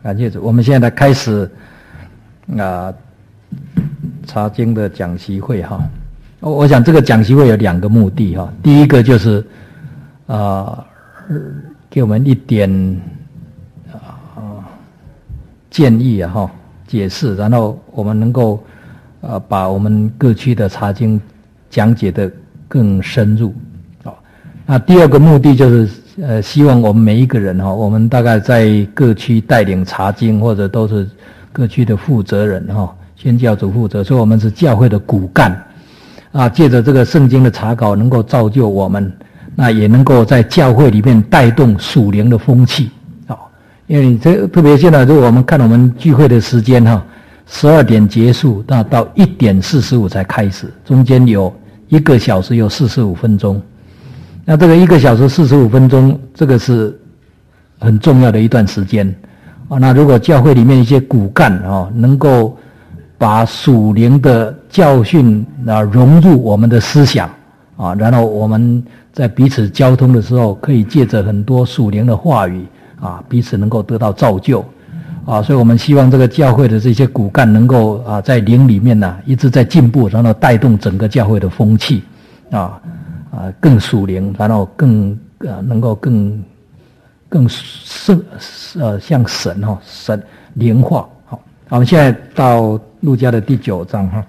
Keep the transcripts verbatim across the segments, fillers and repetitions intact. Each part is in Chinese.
感谢主。我们现在开始啊查经的讲习会哈。我我想这个讲习会有两个目的哈。第一个就是啊、呃、给我们一点啊建议啊哈解释，然后我们能够啊把我们各区的查经讲解的更深入。好，那第二个目的就是呃，希望我们每一个人哈，我们大概在各区带领查经，或者都是各区的负责人哈，宣教组负责，所以我们是教会的骨干啊。借着这个圣经的查考，能够造就我们，那也能够在教会里面带动属灵的风气啊。因为你这特别现在，如果我们看我们聚会的时间哈，十二点结束，那到一点四十五才开始，中间有一个小时有四十五分钟。那这个一个小时四十五分钟，这个是很重要的一段时间啊。那如果教会里面一些骨干啊，能够把属灵的教训啊融入我们的思想啊，然后我们在彼此交通的时候，可以借着很多属灵的话语啊，彼此能够得到造就啊。所以我们希望这个教会的这些骨干能够啊，在灵里面呢、啊、一直在进步，然后带动整个教会的风气啊。啊，更属灵，然后更呃能够更更圣呃像神哈、哦、神灵化。好，我们现在到路加的第九章哈，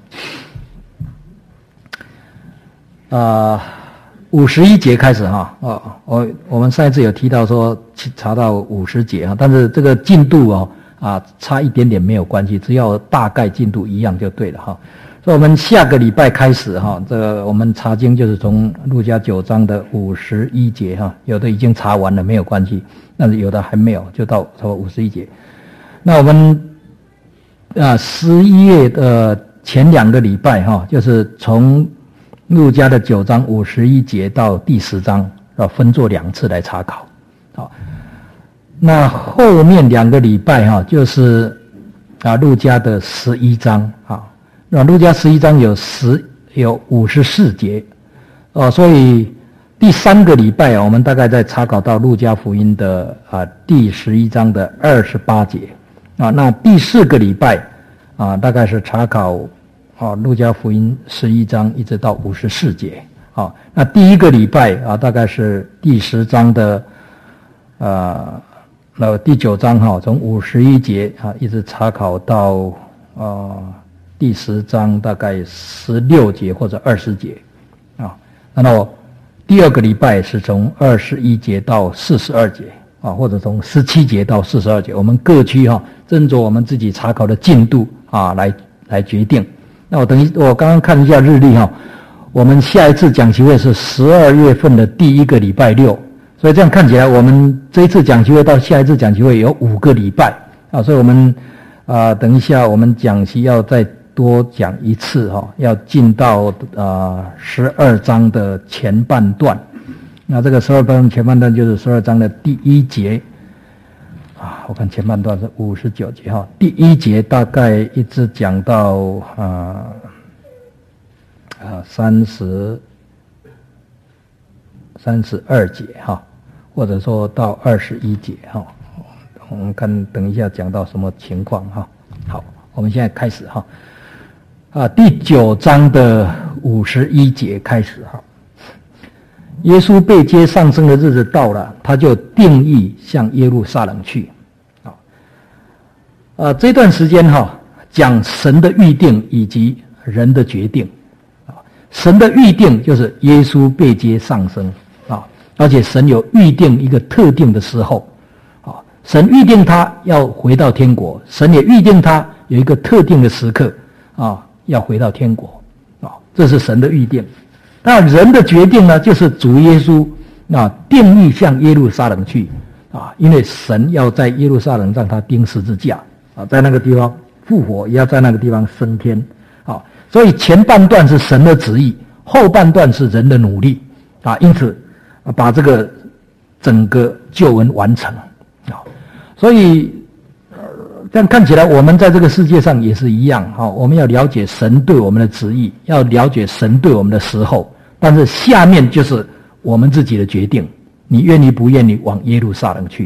啊五十一节开始哈哦，我我们上一次有提到说查到五十节哈，但是这个进度哦啊差一点点没有关系，只要大概进度一样就对了哈。所以我们下个礼拜开始哈，这个我们查经就是从路加九章的五十一节哈，有的已经查完了没有关系，但是有的还没有，就到差不多五十一节。那我们啊十一月的前两个礼拜哈，就是从路加的九章五十一节到第十章，要分作两次来查考。好，那后面两个礼拜哈，就是啊路加的十一章啊。那路加十一章有十有五十四节，哦，所以第三个礼拜啊，我们大概在查考到路加福音的啊第十一章的二十八节啊。那第四个礼拜啊，大概是查考啊路加福音十一章一直到五十四节啊。那第一个礼拜啊，大概是第十章的啊，那第九章哈、啊，从五十一节啊一直查考到啊。第十章大概十六节或者二十节啊，然后第二个礼拜是从二十一节到四十二节啊，或者从十七节到四十二节，我们各区哈，斟酌我们自己查考的进度啊来来决定。那我等于我刚刚看一下日历哈，我们下一次讲习会是十二月份的第一个礼拜六，所以这样看起来我们这一次讲习会到下一次讲习会有五个礼拜啊，所以我们啊等一下我们讲习要再多讲一次哈，要进到啊十二章的前半段。那这个十二章前半段就是十二章的第一节啊，我看前半段是五十九节哈，第一节大概一直讲到啊啊三十三十二节哈，或者说到二十一节哈。我们看等一下讲到什么情况哈。好，我们现在开始哈。啊，第九章的五十一节开始哈，耶稣被接上升的日子到了，他就定义向耶路撒冷去。啊，呃，这段时间哈，讲神的预定以及人的决定。啊，神的预定就是耶稣被接上升啊，而且神有预定一个特定的时候。啊，神预定他要回到天国，神也预定他有一个特定的时刻啊。要回到天国啊，这是神的预定。那人的决定呢，就是主耶稣啊定义向耶路撒冷去啊，因为神要在耶路撒冷让他钉十字架啊，在那个地方复活，也要在那个地方升天啊。所以前半段是神的旨意，后半段是人的努力啊，因此把这个整个救恩完成啊。所以这样看起来，我们在这个世界上也是一样哈。我们要了解神对我们的旨意，要了解神对我们的时候，但是下面就是我们自己的决定，你愿意不愿意往耶路撒冷去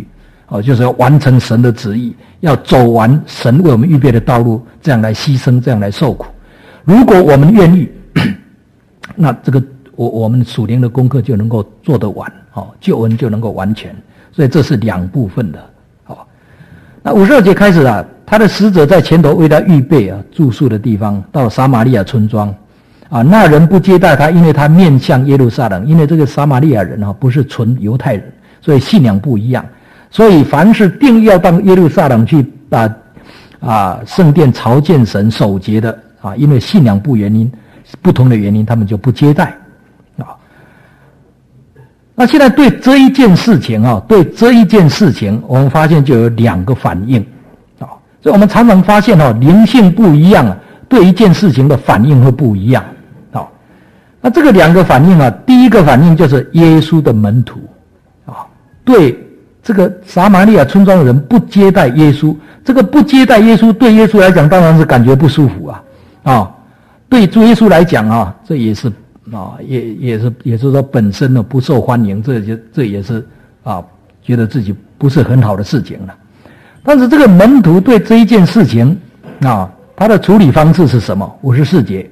哦，就是要完成神的旨意，要走完神为我们预备的道路，这样来牺牲，这样来受苦。如果我们愿意，那这个我我们属灵的功课就能够做得完，哦，救恩就能够完全。所以这是两部分的。哦，那五十二节开始啊，他的使者在前头为他预备啊住宿的地方，到了撒玛利亚村庄。啊，那人不接待他，因为他面向耶路撒冷，因为这个撒玛利亚人啊不是纯犹太人，所以信仰不一样，所以凡是定义要到耶路撒冷去把啊圣殿朝见神守节的啊，因为信仰不原因不同的原因，他们就不接待啊。那现在对这一件事情啊，对这一件事情，我们发现就有两个反应啊，所以我们常常发现哦，灵性不一样啊，对一件事情的反应会不一样。那这个两个反应啊，第一个反应就是耶稣的门徒啊，对这个撒玛利亚村庄的人不接待耶稣，这个不接待耶稣对耶稣来讲当然是感觉不舒服啊啊，对主耶稣来讲啊，这也是啊也也是也是说本身呢不受欢迎，这就这也是啊觉得自己不是很好的事情了。但是这个门徒对这一件事情啊，他的处理方式是什么？五十四节。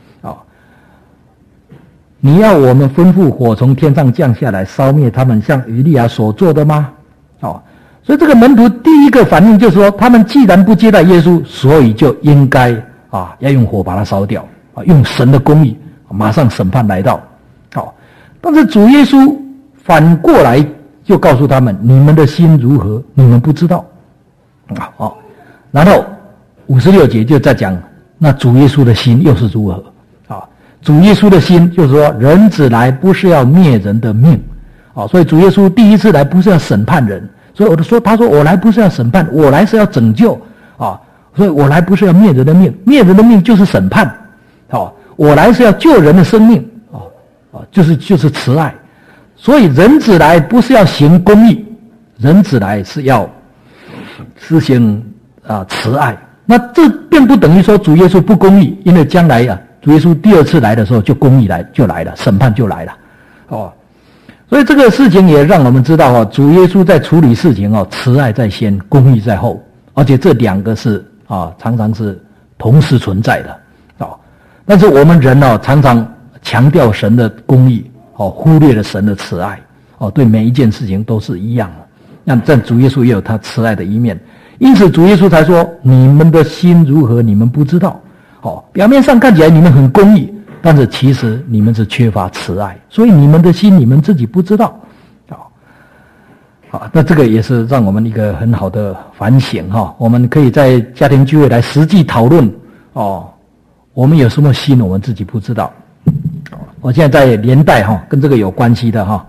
你要我们吩咐火从天上降下来烧灭他们，像以利亚所做的吗？哦，所以这个门徒第一个反应就是说，他们既然不接待耶稣，所以就应该啊要用火把它烧掉啊，用神的公义马上审判来到。哦，但是主耶稣反过来就告诉他们：你们的心如何，你们不知道啊。哦，然后五十六节就在讲，那主耶稣的心又是如何？主耶稣的心就是说，人子来不是要灭人的命，啊，所以主耶稣第一次来不是要审判人，所以我就说，他说我来不是要审判，我来是要拯救，啊，所以我来不是要灭人的命，灭人的命就是审判，啊，我来是要救人的生命，啊啊，就是就是慈爱，所以人子来不是要行公义，人子来是要实行啊慈爱，那这并不等于说主耶稣不公义，因为将来啊。主耶稣第二次来的时候，就公义来就来了，审判就来了，哦，所以这个事情也让我们知道哦，主耶稣在处理事情哦，慈爱在先，公义在后，而且这两个是啊，常常是同时存在的，哦，但是我们人哦，常常强调神的公义，哦，忽略了神的慈爱，哦，对每一件事情都是一样的。那但主耶稣也有他慈爱的一面，因此主耶稣才说：你们的心如何，你们不知道。哦，表面上看起来你们很公义，但是其实你们是缺乏慈爱，所以你们的心你们自己不知道。好，好，那这个也是让我们一个很好的反省哈。我们可以在家庭聚会来实际讨论哦，我们有什么心我们自己不知道。我现在在连带哈，跟这个有关系的哈，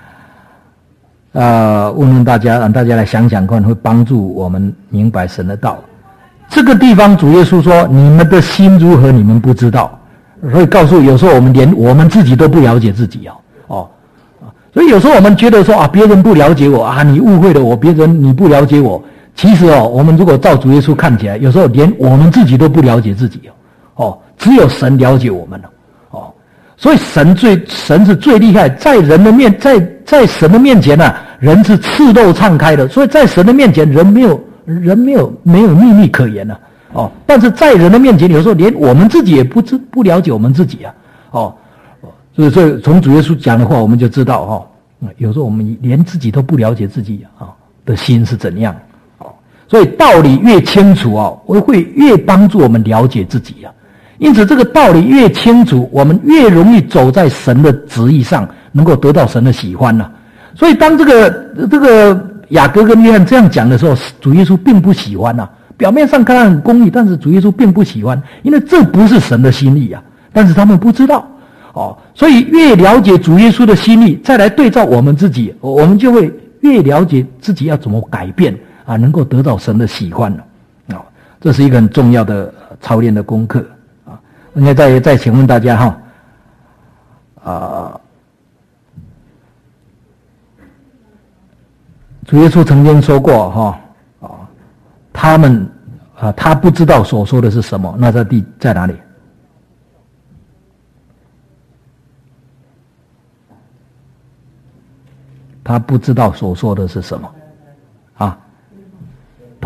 呃，问问大家，让大家来想想看，会帮助我们明白神的道。这个地方主耶稣说：你们的心如何，你们不知道。所以告诉有时候我们连我们自己都不了解自己哦哦，所以有时候我们觉得说啊，别人不了解我啊，你误会了我，别人你不了解我。其实哦，我们如果照主耶稣看起来，有时候连我们自己都不了解自己哦哦，只有神了解我们了哦。所以神最神是最厉害，在人的面在在神的面前呢、啊，人是赤露敞开的，所以在神的面前，人没有。人没有没有秘密可言了、啊、哦，但是在人的面前，有时候连我们自己也不知不了解我们自己啊，哦，所以所以从主耶稣讲的话，我们就知道哈、哦，有时候我们连自己都不了解自己啊、哦、的心是怎样，哦，所以道理越清楚啊、哦，会越帮助我们了解自己啊，因此这个道理越清楚，我们越容易走在神的旨意上，能够得到神的喜欢呢、啊。所以当这个这个。雅各跟约翰这样讲的时候，主耶稣并不喜欢啊。表面上看很公义，但是主耶稣并不喜欢，因为这不是神的心意啊。但是他们不知道哦，所以越了解主耶稣的心意，再来对照我们自己，我们就会越了解自己要怎么改变啊，能够得到神的喜欢了啊、哦。这是一个很重要的操练的功课啊。应该再再请问大家哈啊。呃主耶稣曾经说过哈啊，他们啊，他不知道所说的是什么，那在地在哪里？他不知道所说的是什么啊？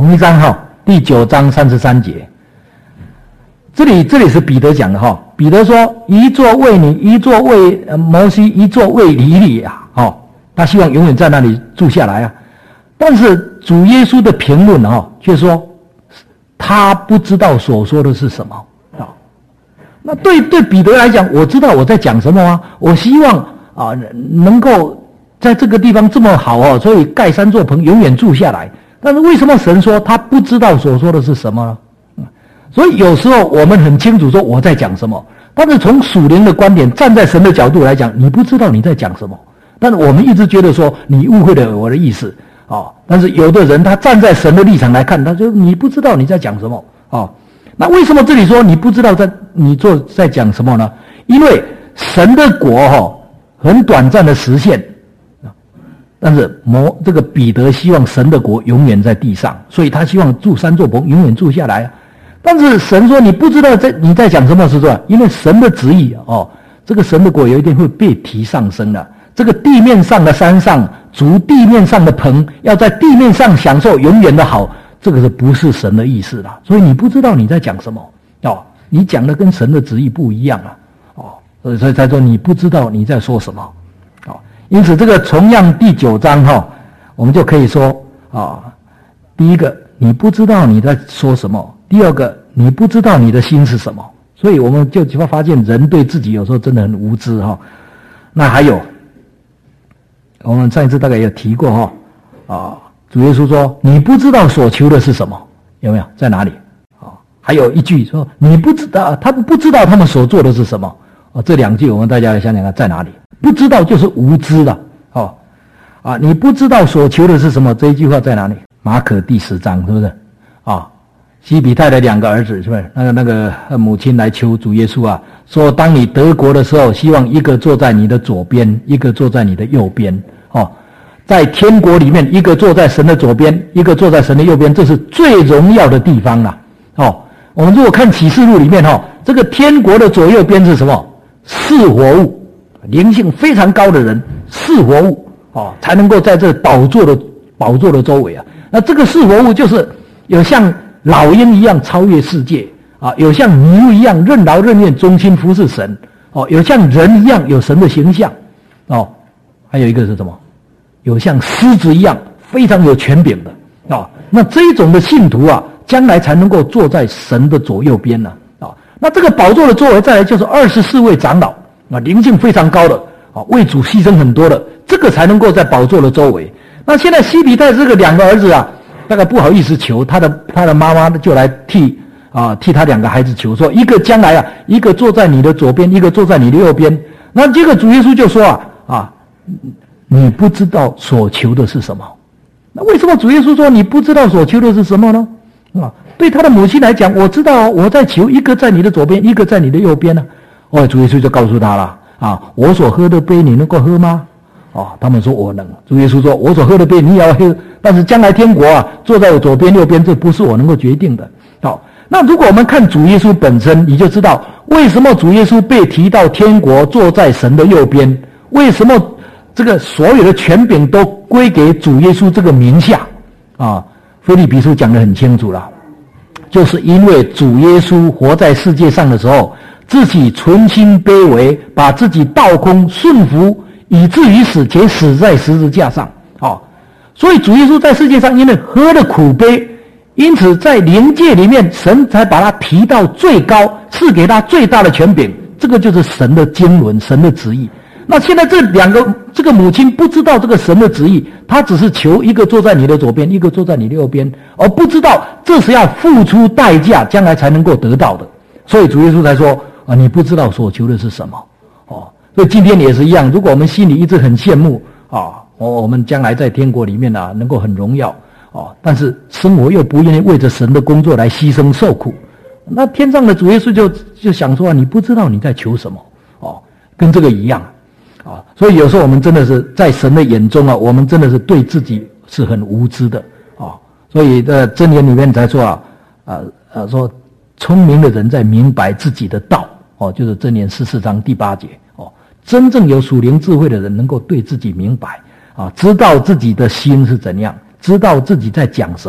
同一章哈，第九章三十三节。这里这里是彼得讲的哈，彼得说一座为你，一座为摩西，一座为以利亚，哦，他希望永远在那里住下来啊。但是主耶稣的评论哈，却说他不知道所说的是什么啊。那对对彼得来讲，我知道我在讲什么啊，我希望啊能够在这个地方这么好哦，所以盖三座棚永远住下来。但是为什么神说他不知道所说的是什么呢？所以有时候我们很清楚说我在讲什么，但是从属灵的观点，站在神的角度来讲，你不知道你在讲什么。但是我们一直觉得说你误会了我的意思哦。但是有的人他站在神的立场来看，他就你不知道你在讲什么哦。那为什么这里说你不知道在你做在讲什么呢？因为神的国哦很短暂的实现，但是摩这个彼得希望神的国永远在地上，所以他希望住三座棚永远住下来。但是神说你不知道在你在讲什么是吧？因为神的旨意哦，这个神的国有一天会被提上升的。这个地面上的山上筑地面上的棚，要在地面上享受永远的好，这个是不是神的意思啦？所以你不知道你在讲什么哦，你讲的跟神的旨意不一样啊哦，所以才说你不知道你在说什么哦。因此这个同样第九章哈、哦，我们就可以说啊、哦，第一个你不知道你在说什么。第二个，你不知道你的心是什么，所以我们就会发现人对自己有时候真的很无知哈。那还有，我们上一次大概也有提过哈，啊，主耶稣说你不知道所求的是什么，有没有？在哪里？啊，还有一句说你不知道，他们不知道他们所做的是什么。啊，这两句我们大家来想想看在哪里？不知道就是无知了，哦，啊，你不知道所求的是什么？这一句话在哪里？马可第十章是不是？啊。西比泰的两个儿子是不是？那个那个母亲来求主耶稣啊，说当你得国的时候，希望一个坐在你的左边，一个坐在你的右边。哦，在天国里面，一个坐在神的左边，一个坐在神的右边，这是最荣耀的地方啦。哦，我们如果看启示录里面哈、哦，这个天国的左右边是什么？是活物，灵性非常高的人，是活物哦，才能够在这宝座的宝座的周围啊。那这个是活物就是有像老鹰一样超越世界啊，有像牛一样任劳任怨忠心服侍神哦，有像人一样有神的形象哦，还有一个是什么？有像狮子一样非常有权柄的啊。那这一种的信徒啊，将来才能够坐在神的左右边呢啊。那这个宝座的周围再来就是二十四位长老啊，灵性非常高的啊，为主牺牲很多的，这个才能够在宝座的周围。那现在西比泰这个两个儿子啊，大概不好意思求他的他的妈妈就来替啊替他两个孩子求说，一个将来啊，一个坐在你的左边，一个坐在你的右边。那这个主耶稣就说啊啊，你不知道所求的是什么？那为什么主耶稣说你不知道所求的是什么呢？啊，对他的母亲来讲，我知道我在求一个在你的左边，一个在你的右边呢、啊。哦，主耶稣就告诉他了啊，我所喝的杯你能够喝吗？哦，他们说我能。主耶稣说，我所喝的杯你也要喝。但是将来天国啊，坐在我左边右边，这不是我能够决定的。好，那如果我们看主耶稣本身，你就知道为什么主耶稣被提到天国，坐在神的右边，为什么这个所有的权柄都归给主耶稣这个名下啊？腓立比书讲得很清楚了，就是因为主耶稣活在世界上的时候，自己存心卑微，把自己倒空顺服，以至于死，且死在十字架上。啊，所以主耶稣在世界上因为喝了苦杯，因此在灵界里面，神才把他提到最高，赐给他最大的权柄。这个就是神的经纶，神的旨意。那现在这两个这个母亲不知道这个神的旨意，她只是求一个坐在你的左边，一个坐在你的右边，而不知道这是要付出代价，将来才能够得到的。所以主耶稣才说啊，你不知道所求的是什么哦。所以今天也是一样，如果我们心里一直很羡慕啊，我我们将来在天国里面啊，能够很荣耀啊，但是生活又不愿意为着神的工作来牺牲受苦，那天上的主耶稣就就想说啊，你不知道你在求什么哦，跟这个一样。啊，所以有时候我们真的是在神的眼中啊，我们真的是对自己是很无知的啊。所以在箴言里面才说啊，啊啊说聪明的人在明白自己的道哦，就是箴言十四章第八节哦。真正有属灵智慧的人，能够对自己明白啊，知道自己的心是怎样，知道自己在讲什么，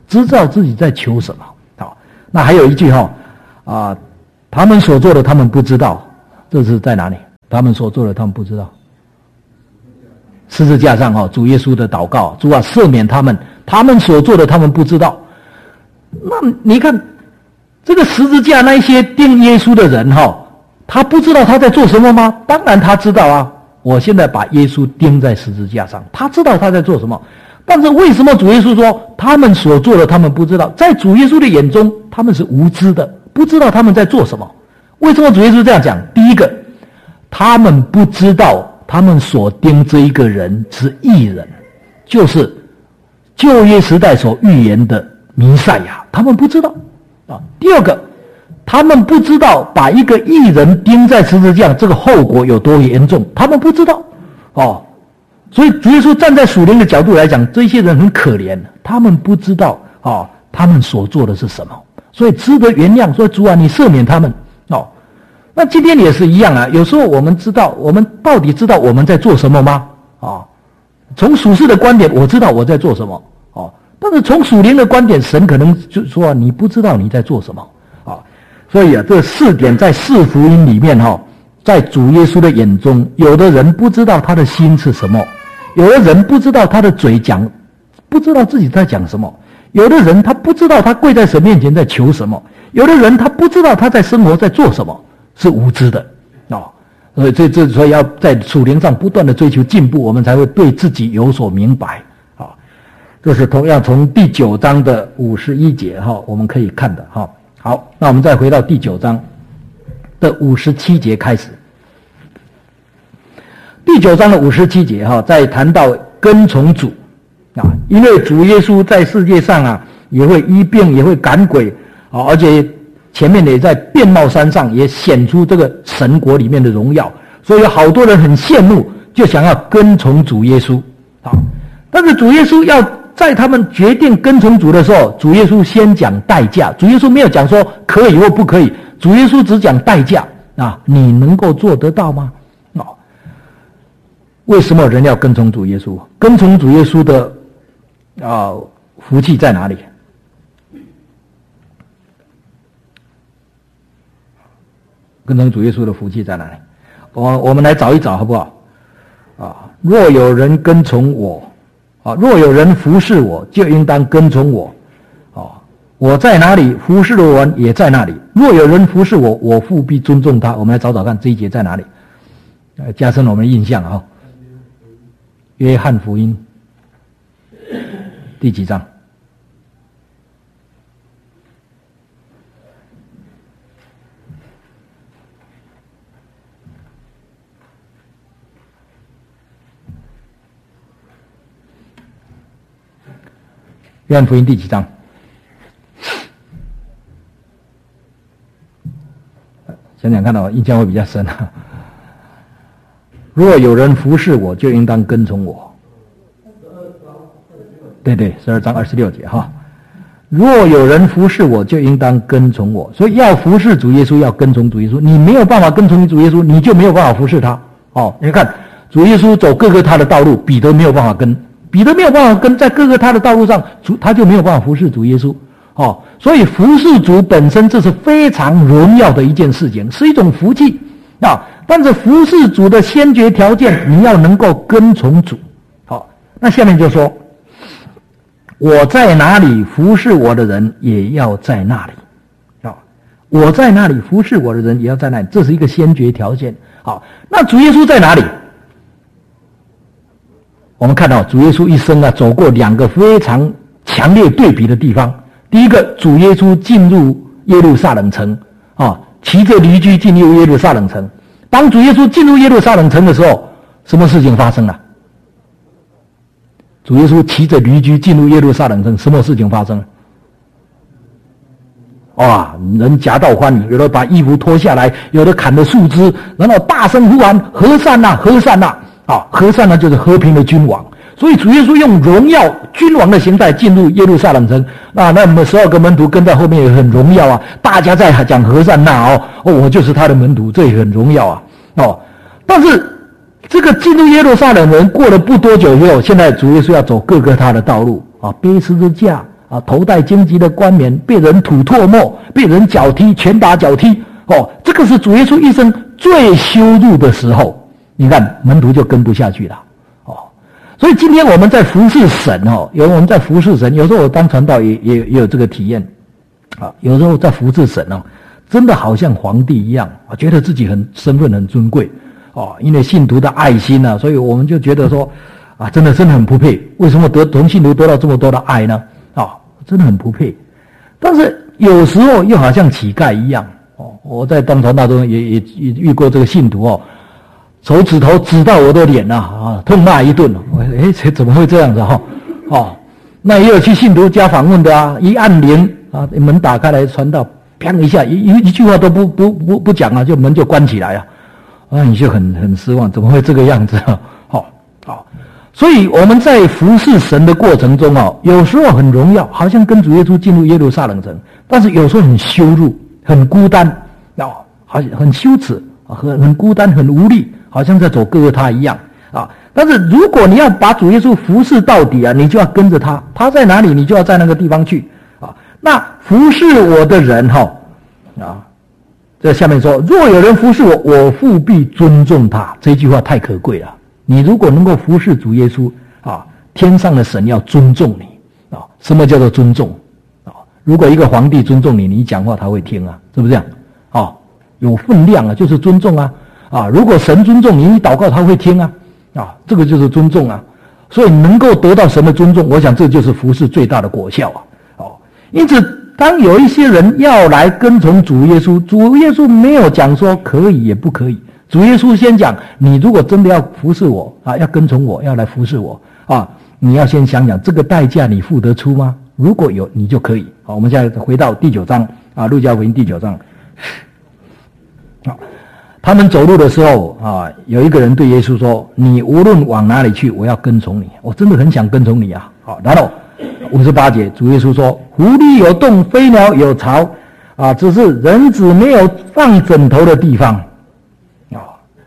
知道自己在求什么。好，那还有一句哈啊，他们所做的他们不知道，这是在哪里？他们所做的他们不知道。十字架上哈，主耶稣的祷告，主啊赦免他们，他们所做的他们不知道。那你看这个十字架那一些钉耶稣的人哈，他不知道他在做什么吗？当然他知道啊。我现在把耶稣钉在十字架上，他知道他在做什么。但是为什么主耶稣说他们所做的他们不知道？在主耶稣的眼中，他们是无知的，不知道他们在做什么。为什么主耶稣这样讲？第一个，他们不知道他们所钉这一个人是义人，就是旧约时代所预言的弥赛亚，他们不知道啊。第二个，他们不知道把一个义人钉在十字架这个后果有多严重，他们不知道哦。所以主耶稣站在属灵的角度来讲，这些人很可怜，他们不知道哦，他们所做的是什么，所以值得原谅。所以主啊，你赦免他们哦。那今天也是一样啊，有时候我们知道，我们到底知道我们在做什么吗？哦，从属世的观点，我知道我在做什么哦，但是从属灵的观点，神可能就说、啊、你不知道你在做什么啊、哦。所以啊，这四点在四福音里面哈、哦，在主耶稣的眼中，有的人不知道他的心是什么。有的人不知道他的嘴讲，不知道自己在讲什么；有的人他不知道他跪在神面前在求什么；有的人他不知道他在生活在做什么，是无知的哦。所以这这所以要在属灵上不断的追求进步，我们才会对自己有所明白啊、哦。这是同样从第九章的五十一节哈、哦，我们可以看的哈、哦。好，那我们再回到第九章的五十七节开始。第九章的五十七节哈，在谈到跟从主啊，因为主耶稣在世界上啊，也会医病，也会赶鬼啊，而且前面也在变貌山上也显出这个神国里面的荣耀，所以有好多人很羡慕，就想要跟从主耶稣啊。但是主耶稣要在他们决定跟从主的时候，主耶稣先讲代价，主耶稣没有讲说可以或不可以，主耶稣只讲代价啊，你能够做得到吗？为什么人要跟从主耶稣？跟从主耶稣的啊、呃、福气在哪里？跟从主耶稣的福气在哪里？我我们来找一找好不好？啊，若有人跟从我，啊，若有人服侍我，就应当跟从我。啊，我在哪里，服侍的人也在那里。若有人服侍我，我父必尊重他。我们来找找看这一节在哪里，呃，加深我们的印象啊。约翰福音第几章？约翰福音第几章？想想看到印象会比较深啊。若有人服侍我，就应当跟从我。对对，十二章二十六节哈。若有人服侍我，就应当跟从我。所以要服侍主耶稣，要跟从主耶稣。你没有办法跟从主耶稣，你就没有办法服侍他。哦，你看主耶稣走各个他的道路，彼得没有办法跟，彼得没有办法跟，在各个他的道路上，主他就没有办法服侍主耶稣。哦，所以服侍主本身这是非常荣耀的一件事情，是一种福气啊。但是服侍主的先决条件，你要能够跟从主。好，那下面就说，我在哪里服侍我的人，也要在那里。好，我在哪里服侍我的人，也要在那里，这是一个先决条件。好，那主耶稣在哪里？我们看到主耶稣一生啊，走过两个非常强烈对比的地方。第一个，主耶稣进入耶路撒冷城啊，骑着驴驹进入耶路撒冷城。当主耶稣进入耶路撒冷城的时候，什么事情发生了？主耶稣骑着驴驹进入耶路撒冷城，什么事情发生了？哇，人夹道欢迎，有的把衣服脱下来，有的砍了树枝，然后大声呼喊：和散那，和散那！啊，和散那就是和平的君王。所以主耶稣用荣耀君王的形态进入耶路撒冷城，那那么十二个门徒跟在后面也很荣耀啊，大家在讲和散那哦，哦，我就是他的门徒，这也很荣耀啊，哦。但是这个进入耶路撒冷人过了不多久以后，现在主耶稣要走各个他的道路啊，背十字架啊，头戴荆棘的冠冕，被人吐唾沫，被人脚踢，拳打脚踢。哦，这个是主耶稣一生最羞辱的时候。你看门徒就跟不下去了。哦，所以今天我们在服侍神哦，有我们在服侍神，有时候我当传道也也也有这个体验。啊，有时候在服侍神哦，真的好像皇帝一样，啊，觉得自己很身份很尊贵。哦，因为信徒的爱心啊，所以我们就觉得说，啊，真的真的很不配。为什么得同信徒得到这么多的爱呢？啊，真的很不配。但是有时候又好像乞丐一样。哦，我在当传道中也也也遇过这个信徒哦，手指头指到我的脸啊，啊，痛骂一顿。我哎，这怎么会这样子哈？哦，那也有去信徒家访问的啊，一按铃啊，门打开来，传道，砰一下，一一一句话都不不不不讲啊，就门就关起来啊。啊，你就很很失望，怎么会这个样子啊？好、哦，好、哦，所以我们在服侍神的过程中哦，有时候很荣耀，好像跟主耶稣进入耶路撒冷城，但是有时候很羞辱，很孤单，哦，好像很羞耻，很很孤单，很无力，好像在走哥哥他一样啊。但是如果你要把主耶稣服侍到底啊，你就要跟着他，他在哪里，你就要在那个地方去啊。那服侍我的人哈、哦，啊。这下面说，若有人服侍我，我父必尊重他。这句话太可贵了。你如果能够服侍主耶稣啊，天上的神要尊重你啊。什么叫做尊重啊？如果一个皇帝尊重你，你讲话他会听啊，是不是这样？啊，有分量啊，就是尊重啊。啊，如果神尊重你，你祷告他会听啊。啊，这个就是尊重啊。所以能够得到神的尊重，我想这就是服侍最大的果效啊。哦，因此。当有一些人要来跟从主耶稣，主耶稣没有讲说可以也不可以。主耶稣先讲，你如果真的要服侍我啊，要跟从我，要来服侍我啊，你要先想想这个代价你付得出吗？如果有，你就可以。好，我们现在回到第九章啊，路加福音第九章。好，他们走路的时候啊，有一个人对耶稣说：“你无论往哪里去，我要跟从你。”我真的很想跟从你啊。好，然后五十八节，主耶稣说：“狐狸有洞，飞鸟有巢，啊，只是人子没有放枕头的地方。”啊，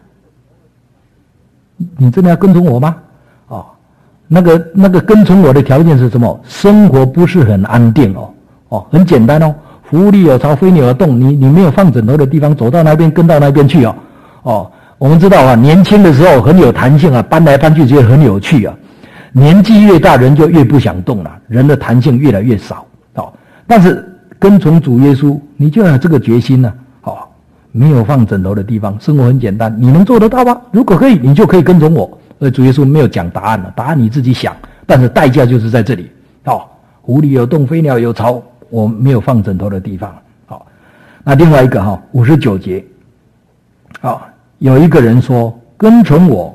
你真的要跟从我吗？啊，那个那个跟从我的条件是什么？生活不是很安定哦，哦，很简单哦。狐狸有巢，飞鸟有洞，你你没有放枕头的地方，走到那边跟到那边去哦。哦，我们知道啊，年轻的时候很有弹性啊，搬来搬去觉得很有趣啊。年纪越大，人就越不想动了，人的弹性越来越少。哦，但是跟从主耶稣，你就要有这个决心呢。哦，没有放枕头的地方，生活很简单，你能做得到吗？如果可以，你就可以跟从我。所以主耶稣没有讲答案了，答案你自己想，但是代价就是在这里。哦，狐狸有洞，飞鸟有巢，我没有放枕头的地方。好，那另外一个哈，五十九节，好，有一个人说跟从我。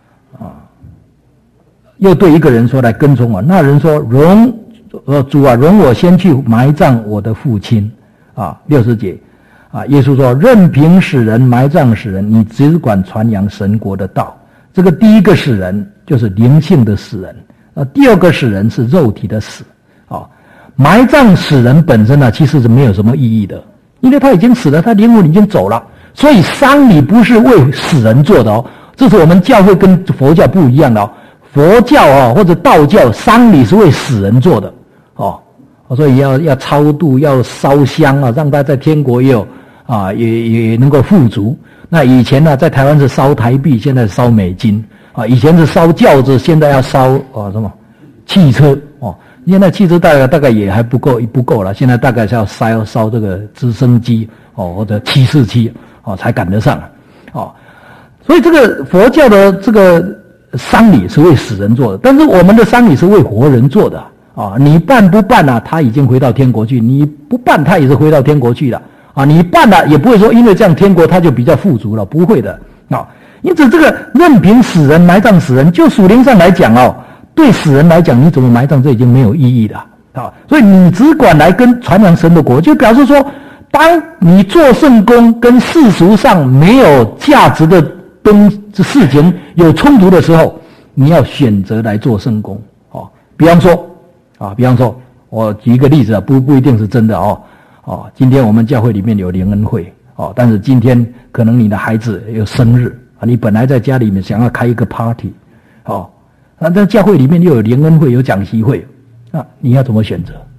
又对一个人说来跟从我，那人说容呃主啊，容我先去埋葬我的父亲啊。六十节啊，耶稣说任凭死人埋葬死人，你只管传扬神国的道。这个第一个死人就是灵性的死人啊，第二个死人是肉体的死啊。埋葬死人本身呢，其实是没有什么意义的，因为他已经死了，他灵魂已经走了，所以丧礼不是为死人做的哦。这是我们教会跟佛教不一样的哦。佛教啊，或者道教，丧礼是为死人做的哦，所以要要超度，要烧香啊，让他在天国也有啊，也也能够富足。那以前呢、啊，在台湾是烧台币，现在烧美金啊，以前是烧轿子，现在要烧啊什么汽车哦，现在汽车大概大概也还不够不够了，现在大概是要烧烧这个直升机哦，或者七四七哦才赶得上哦，所以这个佛教的这个。丧礼是为死人做的，但是我们的丧礼是为活人做的啊！你办不办啊？他已经回到天国去；你不办，他也是回到天国去了啊！你办了也不会说因为这样天国他就比较富足了，不会的啊！因此，这个任凭死人埋葬死人，就属灵上来讲哦，对死人来讲，你怎么埋葬这已经没有意义了啊！所以你只管来跟传扬神的国，就表示说，当你做圣工跟世俗上没有价值的。跟这事情有冲突的时候，你要选择来做圣工哦。比方说啊，比方说，我举一个例子啊，不不一定是真的哦。哦，今天我们教会里面有灵恩会哦，但是今天可能你的孩子有生日啊，你本来在家里面想要开一个 party 哦，那在教会里面又有灵恩会，有讲习会啊，你要怎么选择？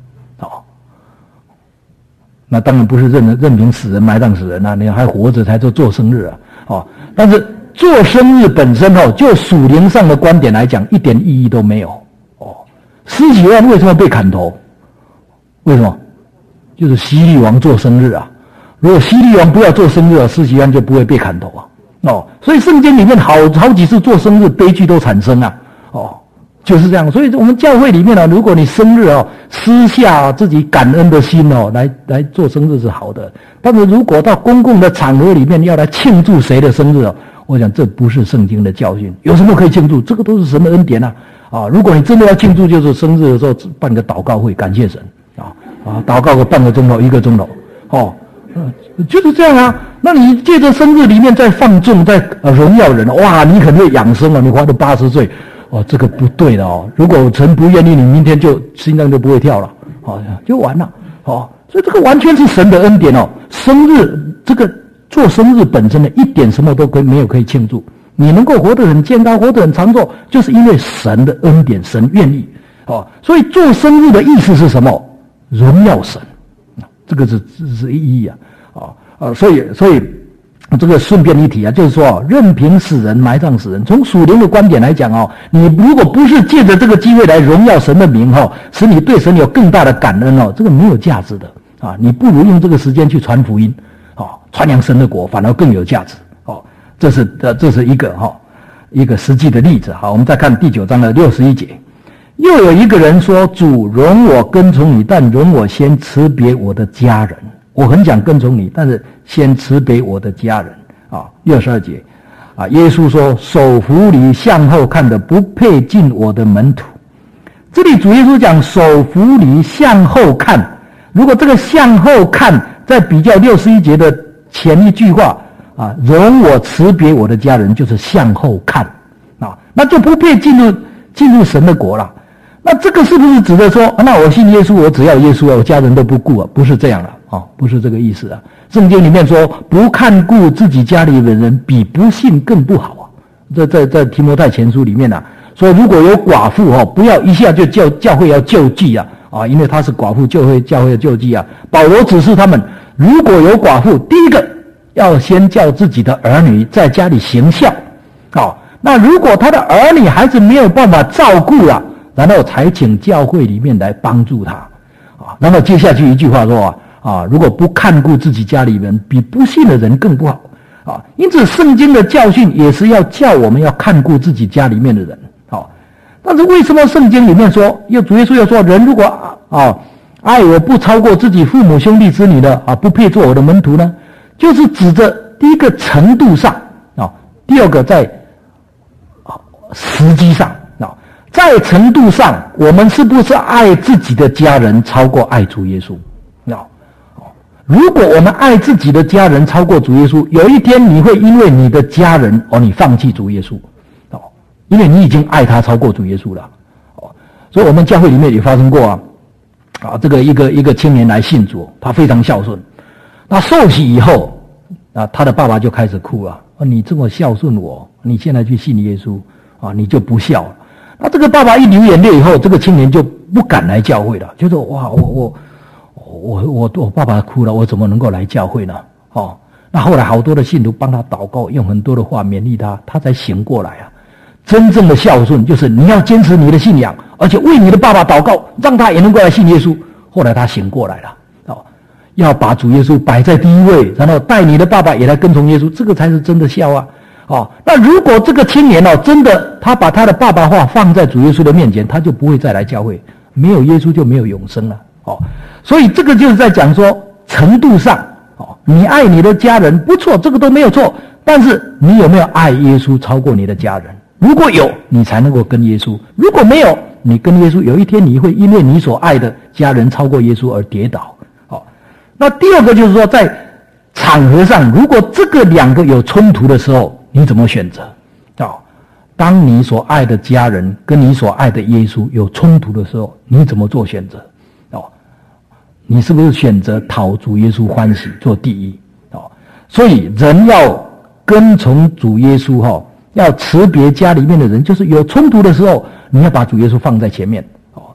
那当然不是任任凭死人埋葬死人啊，你还活着才做做生日啊，哦，但是做生日本身哦，就属灵上的观点来讲，一点意义都没有哦。施洗约翰为什么被砍头？为什么？就是希律王做生日啊。如果希律王不要做生日啊，施洗约翰就不会被砍头啊。哦，所以圣经里面好好几次做生日悲剧都产生啊。哦，就是这样。所以我们教会里面呢、啊，如果你生日哦，私下自己感恩的心哦，来来做生日是好的。但是如果到公共的场合里面要来庆祝谁的生日哦，我想这不是圣经的教训。有什么可以庆祝？这个都是神的恩典啊。啊，如果你真的要庆祝，就是生日的时候办个祷告会，感谢神啊啊，祷告个半个钟头、一个钟头，哦。嗯，就是这样啊。那你借着生日里面再放纵、再呃荣耀人，哇，你可能会养生啊，你活到八十岁，哦，这个不对的哦。如果神不愿意，你明天就心脏就不会跳了，哦，就完了，哦。所以这个完全是神的恩典哦。生日这个做生日本身的一点什么都可以没有可以庆祝。你能够活得很健康，活得很长寿，就是因为神的恩典，神愿意，哦。所以做生日的意思是什么？荣耀神。这个是这是意义啊，啊啊，所以所以这个顺便一提啊，就是说，任凭死人埋葬死人。从属灵的观点来讲哦，你如果不是借着这个机会来荣耀神的名哈，使你对神有更大的感恩哦，这个没有价值的啊，你不如用这个时间去传福音，哦，传扬神的国，反而更有价值哦。这是呃这是一个哈、哦、一个实际的例子。好，我们再看第九章的六十一节。又有一个人说：“主，容我跟从你，但容我先辞别我的家人。我很想跟从你，但是先辞别我的家人。”啊，六十二节，啊，耶稣说：“手扶犁向后看的，不配进我的门徒。”这里主耶稣讲手扶犁向后看，如果这个向后看再比较六十一节的前一句话啊，容我辞别我的家人，就是向后看啊，那就不配进入进入神的国了。那这个是不是指的说，啊、那我信耶稣，我只要耶稣啊，我家人都不顾啊？不是这样了啊、哦，不是这个意思啊。圣经里面说，不看顾自己家里的人，比不信更不好啊。在在在提摩太前书里面啊，说如果有寡妇哦，不要一下就叫教会要救济啊啊，因为她是寡妇，就会教会救济啊。保罗指示他们，如果有寡妇，第一个要先叫自己的儿女在家里行孝啊、哦。那如果他的儿女还是没有办法照顾啊，然后才请教会里面来帮助他，啊，然后接下去一句话说啊，啊，如果不看顾自己家里人，比不信的人更不好，啊，因此圣经的教训也是要叫我们要看顾自己家里面的人，啊，但是为什么圣经里面说，要主耶稣要说，人如果啊爱我不超过自己父母兄弟子女的啊，不配做我的门徒呢？就是指着第一个程度上啊，第二个在啊时机上。在程度上，我们是不是爱自己的家人超过爱主耶稣？啊，如果我们爱自己的家人超过主耶稣，有一天你会因为你的家人哦，你放弃主耶稣，哦，因为你已经爱他超过主耶稣了，哦，所以我们教会里面也发生过啊，啊，这个一个一个青年来信主，他非常孝顺，那受洗以后啊，他的爸爸就开始哭了，啊，你这么孝顺我，你现在去信耶稣啊，你就不孝了。那这个爸爸一流眼泪以后，这个青年就不敢来教会了，就说哇，我我我我我爸爸哭了，我怎么能够来教会呢？哦，那后来好多的信徒帮他祷告，用很多的话勉励他，他才醒过来啊。真正的孝顺就是你要坚持你的信仰，而且为你的爸爸祷告，让他也能够来信耶稣。后来他醒过来了，哦，要把主耶稣摆在第一位，然后带你的爸爸也来跟从耶稣，这个才是真的孝啊。哦，那如果这个青年哦，真的他把他的爸爸话放在主耶稣的面前，他就不会再来教会，没有耶稣就没有永生了。哦，所以这个就是在讲说程度上，哦，你爱你的家人不错，这个都没有错，但是你有没有爱耶稣超过你的家人？如果有，你才能够跟耶稣；如果没有，你跟耶稣有一天你会因为你所爱的家人超过耶稣而跌倒。哦，那第二个就是说在场合上，如果这个两个有冲突的时候，你怎么选择？哦，当你所爱的家人跟你所爱的耶稣有冲突的时候，你怎么做选择？哦，你是不是选择讨主耶稣欢喜做第一？哦，所以人要跟从主耶稣哈、哦，要辞别家里面的人，就是有冲突的时候，你要把主耶稣放在前面。哦，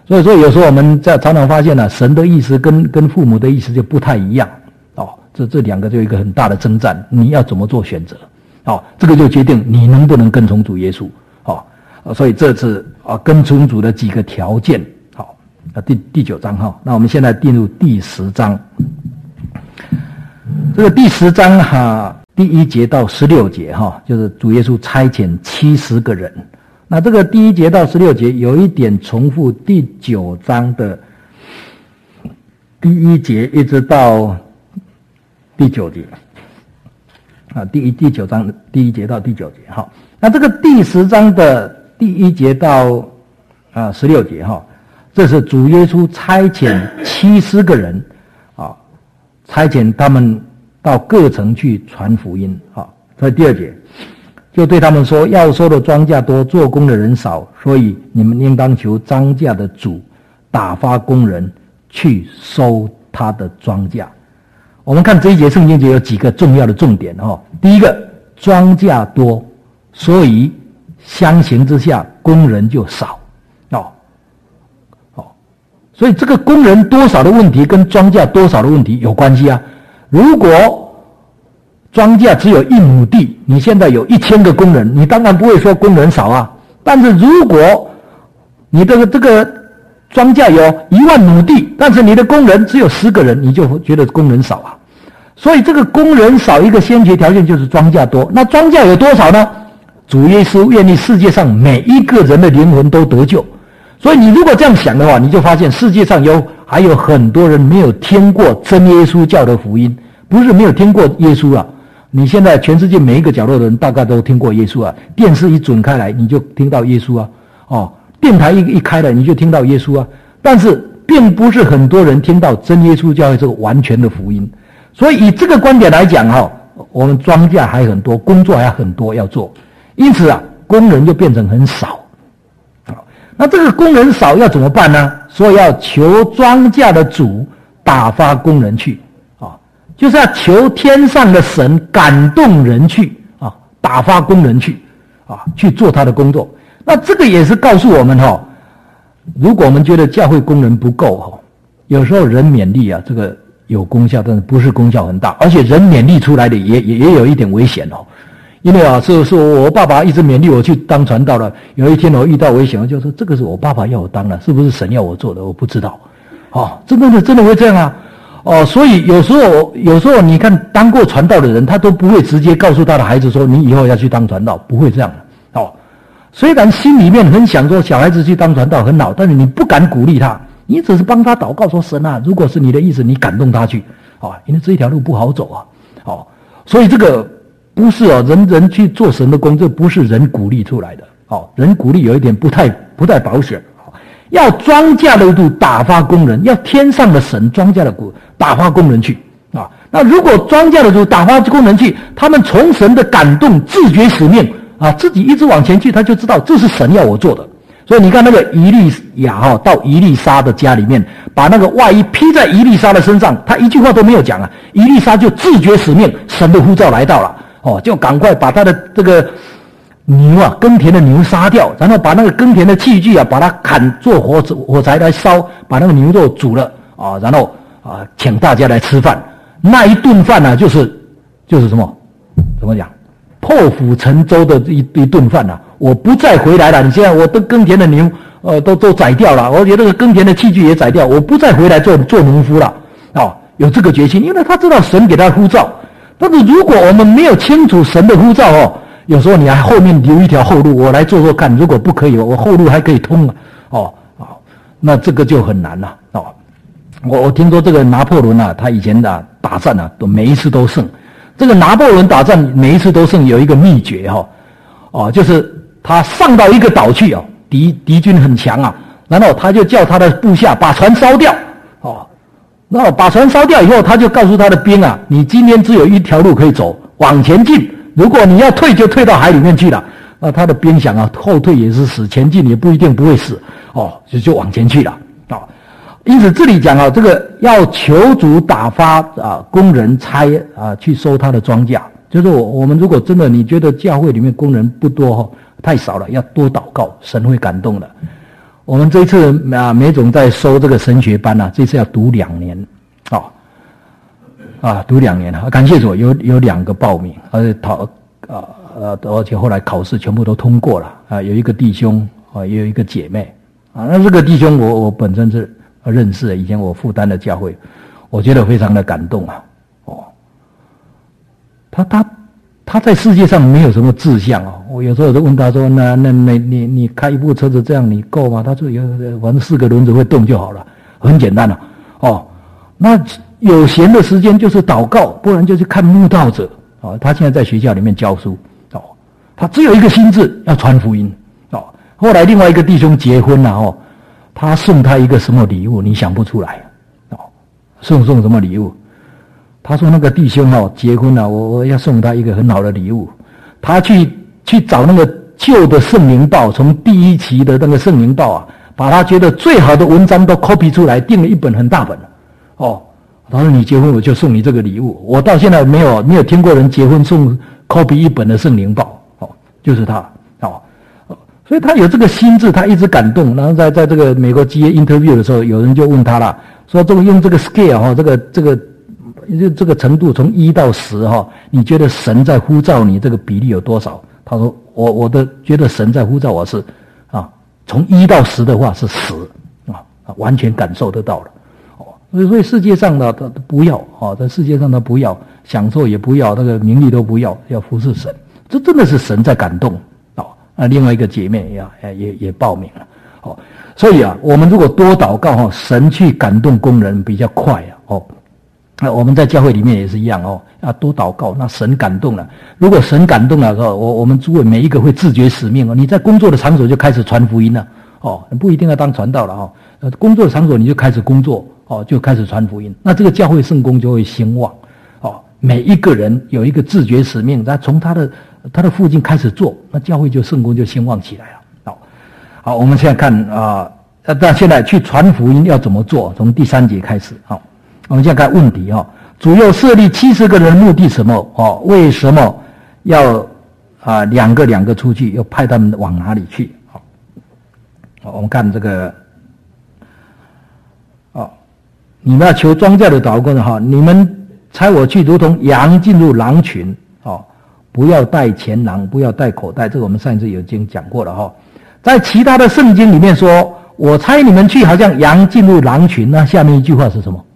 所以说有时候我们在常常发现呢、啊，神的意思跟跟父母的意思就不太一样哦，这这两个就有一个很大的征战，你要怎么做选择？哦，这个就决定你能不能跟从主耶稣。哦，所以这是啊跟从主的几个条件。好，啊第第九章哈，那我们现在进入第十章。这个第十章哈、啊，第一节到十六节哈，就是主耶稣差遣七十个人。那这个第一节到十六节有一点重复第九章的第一节一直到第九节啊，第一第九章的第一节到第九节哈。那这个第十章的第一节到啊十六节哈，这是主耶稣差遣七十个人啊，差遣他们到各城去传福音啊。所以第二节就对他们说，要收的庄稼多，做工的人少，所以你们应当求庄稼的主打发工人去收他的庄稼。我们看这一节圣经节有几个重要的重点哦。第一个，庄稼多，所以相形之下工人就少哦哦，所以这个工人多少的问题跟庄稼多少的问题有关系啊。如果庄稼只有一亩地，你现在有一千个工人，你当然不会说工人少啊。但是如果你这个这个庄稼有一万亩地，但是你的工人只有十个人，你就觉得工人少啊。所以这个工人少一个先决条件就是庄稼多。那庄稼有多少呢？主耶稣愿意世界上每一个人的灵魂都得救。所以你如果这样想的话，你就发现世界上有还有很多人没有听过真耶稣教的福音，不是没有听过耶稣啊。你现在全世界每一个角落的人大概都听过耶稣啊，电视一准开来你就听到耶稣啊，哦，电台一一开来你就听到耶稣啊，但是并不是很多人听到真耶稣教会这个完全的福音。所以以这个观点来讲哈，我们庄稼还很多，工作还很多要做，因此啊，工人就变成很少。那这个工人少要怎么办呢？所以要求庄稼的主打发工人去。就是要求天上的神感动人去啊，打发工人去啊，去做他的工作。那这个也是告诉我们哈，如果我们觉得教会工人不够哈，有时候人勉励啊，这个有功效，但是不是功效很大，而且人勉励出来的也也也有一点危险哦。因为啊，是是我爸爸一直勉励我去当传道了，有一天我遇到危险，我就说这个是我爸爸要我当的，是不是神要我做的？我不知道。哦，真的真的会这样啊。哦，所以有时候，有时候你看当过传道的人，他都不会直接告诉他的孩子说：“你以后要去当传道。”不会这样的。哦，虽然心里面很想说小孩子去当传道很好，但是你不敢鼓励他，你只是帮他祷告说：“神啊，如果是你的意思，你感动他去。”哦，因为这一条路不好走啊。哦，所以这个不是哦，人人去做神的工，这不是人鼓励出来的。哦，人鼓励有一点不太不太保险。要庄稼的主打发工人，要天上的神庄稼的主打发工人去啊。那如果庄稼的主打发工人去，他们从神的感动自觉使命啊，自己一直往前去，他就知道这是神要我做的。所以你看那个以利亚哈到以利沙的家里面，把那个外衣披在以利沙的身上，他一句话都没有讲啊，以利沙就自觉使命，神的呼召来到了哦，就赶快把他的这个牛啊，耕田的牛杀掉，然后把那个耕田的器具啊，把它砍做火火柴来烧，把那个牛肉煮了啊，然后啊，请大家来吃饭。那一顿饭呢、啊，就是就是什么？怎么讲？破釜沉舟的一一顿饭啊！我不再回来了。你现在我的耕田的牛，呃，都都宰掉了，而且那个耕田的器具也宰掉，我不再回来做做农夫了。哦，有这个决心，因为他知道神给他呼召。但是如果我们没有清楚神的呼召哦。有时候你还后面留一条后路，我来做做看。如果不可以，我后路还可以通啊。哦，好，那这个就很难了。哦，我我听说这个拿破仑啊，他以前的、啊、打战啊，都每一次都胜。这个拿破仑打战每一次都胜，有一个秘诀哈、哦，哦，就是他上到一个岛去哦，敌敌军很强啊，然后他就叫他的部下把船烧掉，哦，然后把船烧掉以后，他就告诉他的兵啊，你今天只有一条路可以走，往前进。如果你要退，就退到海里面去了。那他的兵想啊，后退也是死，前进也不一定不会死，哦，就就往前去了啊、哦。因此这里讲啊，这个要求主打发啊工人差啊去收他的庄稼，就是我我们如果真的你觉得教会里面工人不多哈、哦，太少了，要多祷告，神会感动的。 我们这一次啊，梅总在收这个神学班啊，这次要读两年，哦，啊，读两年啊，感谢主，有有两个报名，而且考啊呃，而且后来考试全部都通过了啊，有一个弟兄啊，也有一个姐妹啊，那这个弟兄我我本身是认识的，以前我负担的教会，我觉得非常的感动啊，哦，他他。他在世界上没有什么志向哦，我有时候都问他说：“那那那你你开一部车子这样你够吗？”他说：“有反正四个轮子会动就好了，很简单了、啊。”哦，那有闲的时间就是祷告，不然就去看慕道者哦。他现在在学校里面教书哦，他只有一个心志要传福音哦。后来另外一个弟兄结婚了哦，他送他一个什么礼物？你想不出来哦，送送什么礼物？他说那个弟兄哦结婚了，我我要送他一个很好的礼物。他去去找那个旧的圣灵报，从第一期的那个圣灵报啊，把他觉得最好的文章都 copy 出来，订了一本很大本哦。他说你结婚我就送你这个礼物。我到现在没有没有听过人结婚送 copy 一本的圣灵报哦，就是他哦。所以他有这个心智，他一直感动。然后在在这个美国企业 interview 的时候，有人就问他了，说这个用这个 scale 哈、哦，这个这个。就这个程度从一到十哈，你觉得神在呼召你这个比例有多少？他说我我的觉得神在呼召我是啊，从一到十的话是十啊，完全感受得到了哦。所以所以世界上呢，他不要啊，在世界上他不要享受也不要那个名利都不要，要服侍神，这真的是神在感动哦。那另外一个姐妹也也也报名了哦。所以啊，我们如果多祷告哈，神去感动工人比较快啊哦。那我们在教会里面也是一样哦，要多祷告。那神感动了，如果神感动了哦，我我们诸位每一个会自觉使命哦。你在工作的场所就开始传福音了哦，不一定要当传道了哦。呃，工作的场所你就开始工作哦，就开始传福音。那这个教会圣工就会兴旺哦。每一个人有一个自觉使命，他从他的他的附近开始做，那教会就圣工就兴旺起来了。好，好，我们现在看啊，那、呃、现在去传福音要怎么做？从第三节开始好。我们现在看问题哈，主要设立七十个人的目的什么？哦，为什么要啊两个两个出去，要派他们往哪里去？好，我们看这个，哦，你们要求庄稼的祷告呢哈，你们差我去，如同羊进入狼群，哦，不要带钱囊，不要带口袋，这个我们上一次已经讲过了哈。在其他的圣经里面说，我差你们去，好像羊进入狼群，那下面一句话是什么？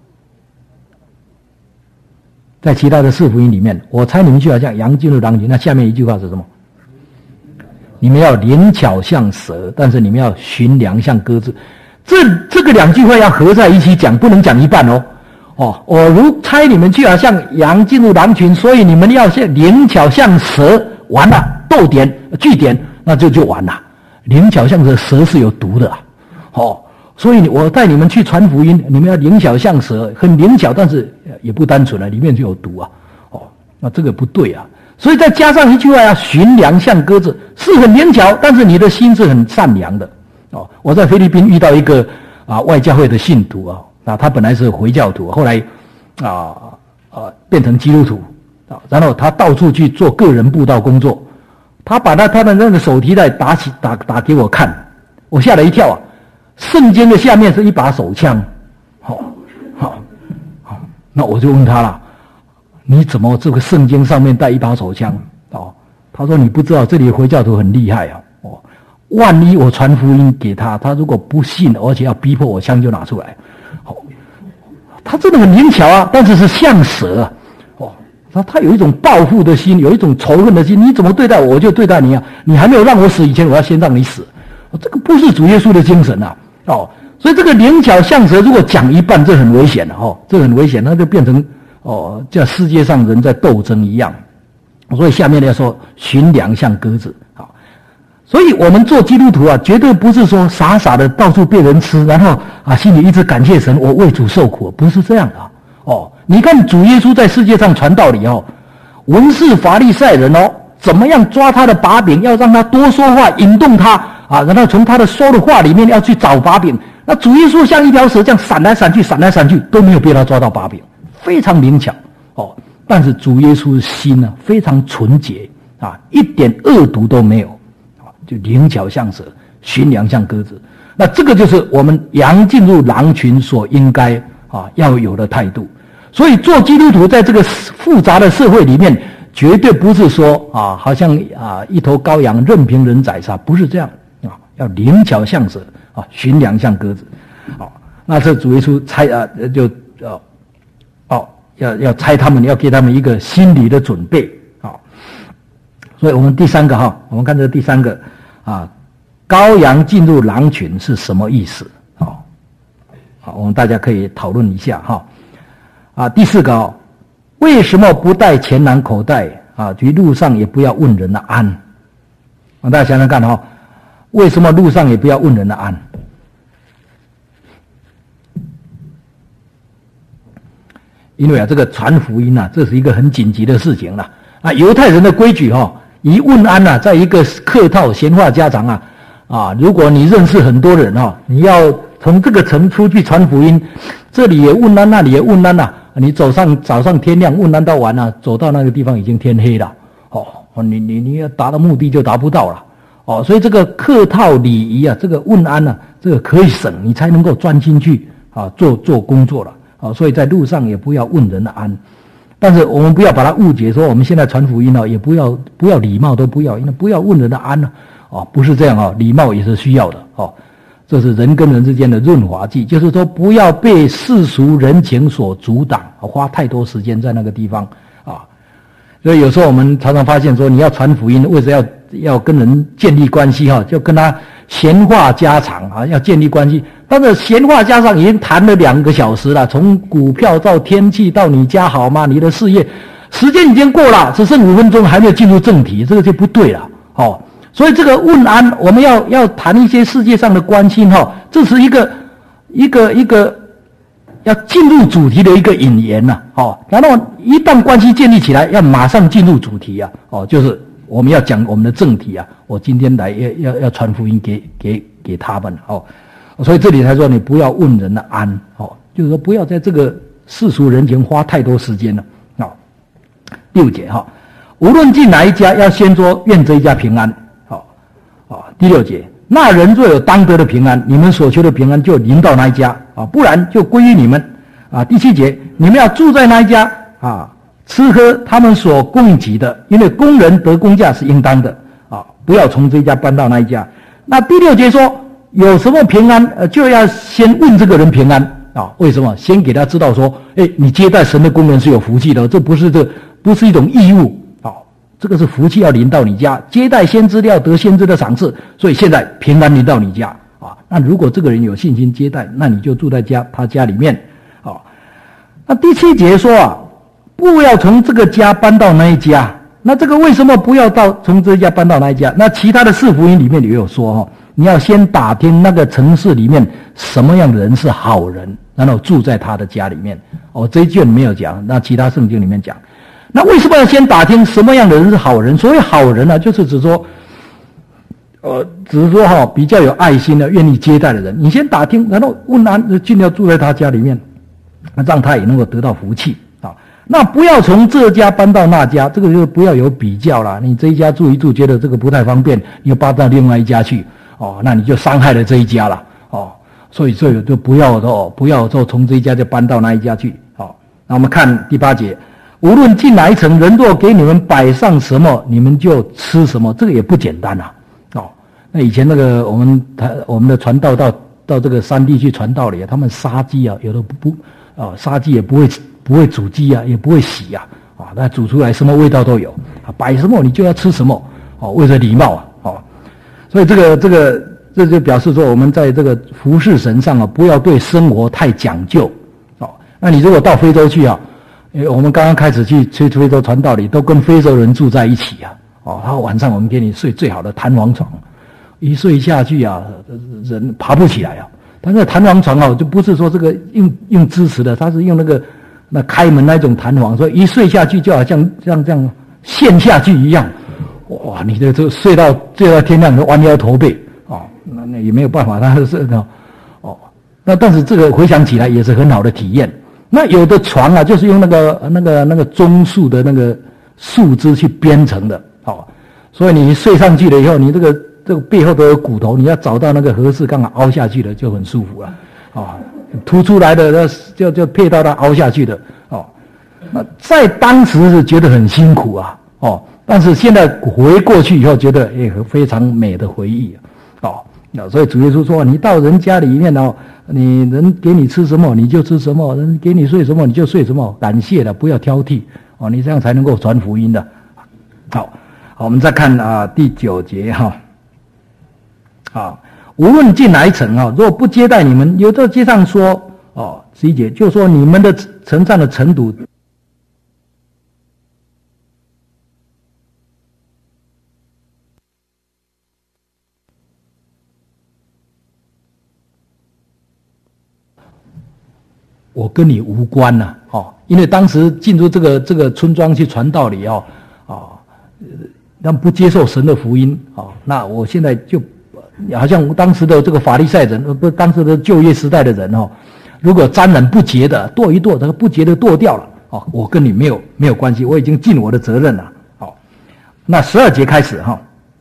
在其他的四福音里面，我猜你们去好像羊进入狼群，那下面一句话是什么？你们要灵巧像蛇，但是你们要驯良像鸽子。这这个两句话要合在一起讲，不能讲一半哦。哦，我如猜你们去好像羊进入狼群，所以你们要像灵巧像蛇，完了，逗点句点，那就就完了。灵巧像蛇，蛇是有毒的啊。哦。所以我带你们去传福音，你们要灵巧像蛇，很灵巧，但是也不单纯了，里面就有毒啊！哦，那这个不对啊！所以再加上一句话，要驯良像鸽子，是很灵巧，但是你的心是很善良的哦。我在菲律宾遇到一个啊外教会的信徒啊，啊他本来是回教徒，后来啊啊变成基督徒啊，然后他到处去做个人布道工作，他把他他的那个手提袋打起打打给我看，我吓了一跳啊！圣经的下面是一把手枪，好，好，好，那我就问他了，你怎么这个圣经上面带一把手枪？哦，他说你不知道这里回教徒很厉害啊，哦，万一我传福音给他，他如果不信，而且要逼迫我，枪就拿出来，哦，他真的很灵巧啊，但是是像蛇啊，哦，他他有一种报复的心，有一种仇恨的心，你怎么对待我，我就对待你啊，你还没有让我死以前，我要先让你死，哦，这个不是主耶稣的精神啊。哦，所以这个灵巧像蛇，如果讲一半，这很危险的哦，这很危险，那就变成哦，叫世界上人在斗争一样。所以下面要说驯良像鸽子，好、哦，所以我们做基督徒啊，绝对不是说傻傻的到处被人吃，然后啊心里一直感谢神，我为主受苦，不是这样的哦。你看主耶稣在世界上传道理哦，文士法利赛人哦，怎么样抓他的把柄，要让他多说话，引动他。啊，然后从他的说的话里面要去找把柄，那主耶稣像一条蛇这样闪来闪去，闪来闪去，都没有被他抓到把柄，非常灵巧哦。但是主耶稣的心呢，非常纯洁啊，一点恶毒都没有啊，就灵巧像蛇，驯良像鸽子。 那这个就是我们羊进入狼群所应该啊要有的态度。所以做基督徒在这个复杂的社会里面，绝对不是说啊好像啊一头羔羊任凭人宰杀，不是这样啊，要灵巧像蛇啊，驯良像鸽子。好，那这主耶稣猜啊就哦哦要要猜他们，要给他们一个心理的准备。好，所以我们第三个哈，我们看这第三个啊，羔羊进入狼群是什么意思？好，好，我们大家可以讨论一下哈。啊，第四个哦，为什么不带钱囊口袋啊？去路上也不要问人的安。啊，大家想想看哈，为什么路上也不要问人的安？因为啊，这个传福音啊，这是一个很紧急的事情了啊。犹太人的规矩哈、哦，一问安啊，在一个客套闲话家常啊，啊，如果你认识很多人哈、哦，你要从这个城出去传福音，这里也问安，那里也问安呐、啊。你走上早上天亮问安到晚啊，走到那个地方已经天黑了，哦，你你你要达到目的就达不到了，哦，所以这个客套礼仪啊，这个问安啊，这个可以省，你才能够专心去啊做做工作了，哦，所以在路上也不要问人的安，但是我们不要把它误解说我们现在传福音哦，也不要不要礼貌都不要，因为不要问人的安呢、啊，哦，不是这样哦，礼貌也是需要的哦。这是人跟人之间的润滑剂，就是说不要被世俗人情所阻挡，花太多时间在那个地方啊。所以有时候我们常常发现说，你要传福音，为什么要要跟人建立关系哈？就跟他闲话家常啊，要建立关系。但是闲话家常已经谈了两个小时了，从股票到天气到你家好吗？你的事业，时间已经过了，只剩五分钟还没有进入正题，这个就不对了哦。所以这个问安，我们要要谈一些世界上的关心哈，这是一个一个一个要进入主题的一个引言呐、啊，哦，然后一旦关系建立起来，要马上进入主题啊，哦，就是我们要讲我们的正题啊，我今天来要要要传福音给给给他们哦，所以这里才说你不要问人的安哦，就是说不要在这个世俗人情花太多时间了哦。六节哈、哦，无论进哪一家，要先说愿这一家平安。啊，第六节，那人若有当得的平安，你们所求的平安就临到那一家啊，不然就归于你们啊。第七节，你们要住在那一家啊，吃喝他们所供给的，因为工人得工价是应当的啊，不要从这一家搬到那一家。那第六节说，有什么平安，呃，就要先问这个人平安啊。为什么？先给他知道说，哎，你接待神的工人是有福气的，这不是这不是一种义务。这个是福气要临到你家，接待先知要得先知的赏赐，所以现在平安临到你家啊。那如果这个人有信心接待，那你就住在家他家里面啊。那第七节说啊，不要从这个家搬到那一家。那这个为什么不要到从这一家搬到那一家？那其他的四福音里面也有说哈，你要先打听那个城市里面什么样的人是好人，然后住在他的家里面。哦，这一卷没有讲，那其他圣经里面讲。那为什么要先打听什么样的人是好人？所谓好人呢、啊，就是指说，呃，只是说哈、哦，比较有爱心的、愿意接待的人。你先打听，然后问安，尽量住在他家里面，那让他也能够得到福气啊。那不要从这家搬到那家，这个就不要有比较了。你这一家住一住，觉得这个不太方便，你又搬到另外一家去，哦，那你就伤害了这一家了，哦。所以这个就不要哦，不要说从这一家就搬到那一家去，哦。那我们看第八节。无论进哪一层，人若给你们摆上什么，你们就吃什么，这个也不简单啊！哦，那以前那个我们台我们的传道到到这个山地去传道里，他们杀鸡啊，有的不不啊，杀鸡也不会不会煮鸡啊，也不会洗啊，啊，那煮出来什么味道都有啊，摆什么你就要吃什么哦，为了礼貌啊，哦，所以这个这个这就表示说我们在这个服事神上啊，不要对生活太讲究哦。那你如果到非洲去啊。因为我们刚刚开始去去非洲传道里，都跟非洲人住在一起啊，哦，然后晚上我们给你睡最好的弹簧床，一睡下去啊，人爬不起来啊。但是弹簧床啊，就不是说这个用用支持的，它是用那个那开门那种弹簧，所以一睡下去就好像像这样陷下去一样，哇，你的这睡到睡到天亮都弯腰驼背啊，那那也没有办法，它是那哦，那但是这个回想起来也是很好的体验。那有的床啊，就是用那个那个那个棕树的那个树枝去编成的，哦，所以你睡上去了以后，你这个这个背后都有骨头，你要找到那个合适刚好凹下去的就很舒服了，哦，凸出来的就就配到它凹下去的，哦，那在当时是觉得很辛苦啊，哦，但是现在回过去以后觉得哎非常美的回忆，哦，那所以主耶稣说，你到人家里面哦，你人给你吃什么你就吃什么，人给你睡什么你就睡什么，感谢的不要挑剔，哦，你这样才能够传福音的。好，好，我们再看啊第九节哈，啊，无论进哪一城啊，若不接待你们，有在街上说哦，十一节就说你们的城上的城堵。我跟你无关呐、啊，哦，因为当时进入这个这个村庄去传道理哦，哦，他们不接受神的福音哦，那我现在就好像当时的这个法利赛人，不，当时的旧约时代的人哦，如果沾染不洁的剁一剁，这个不洁的剁掉了哦，我跟你没有没有关系，我已经尽我的责任了。好，那十二节开始哈，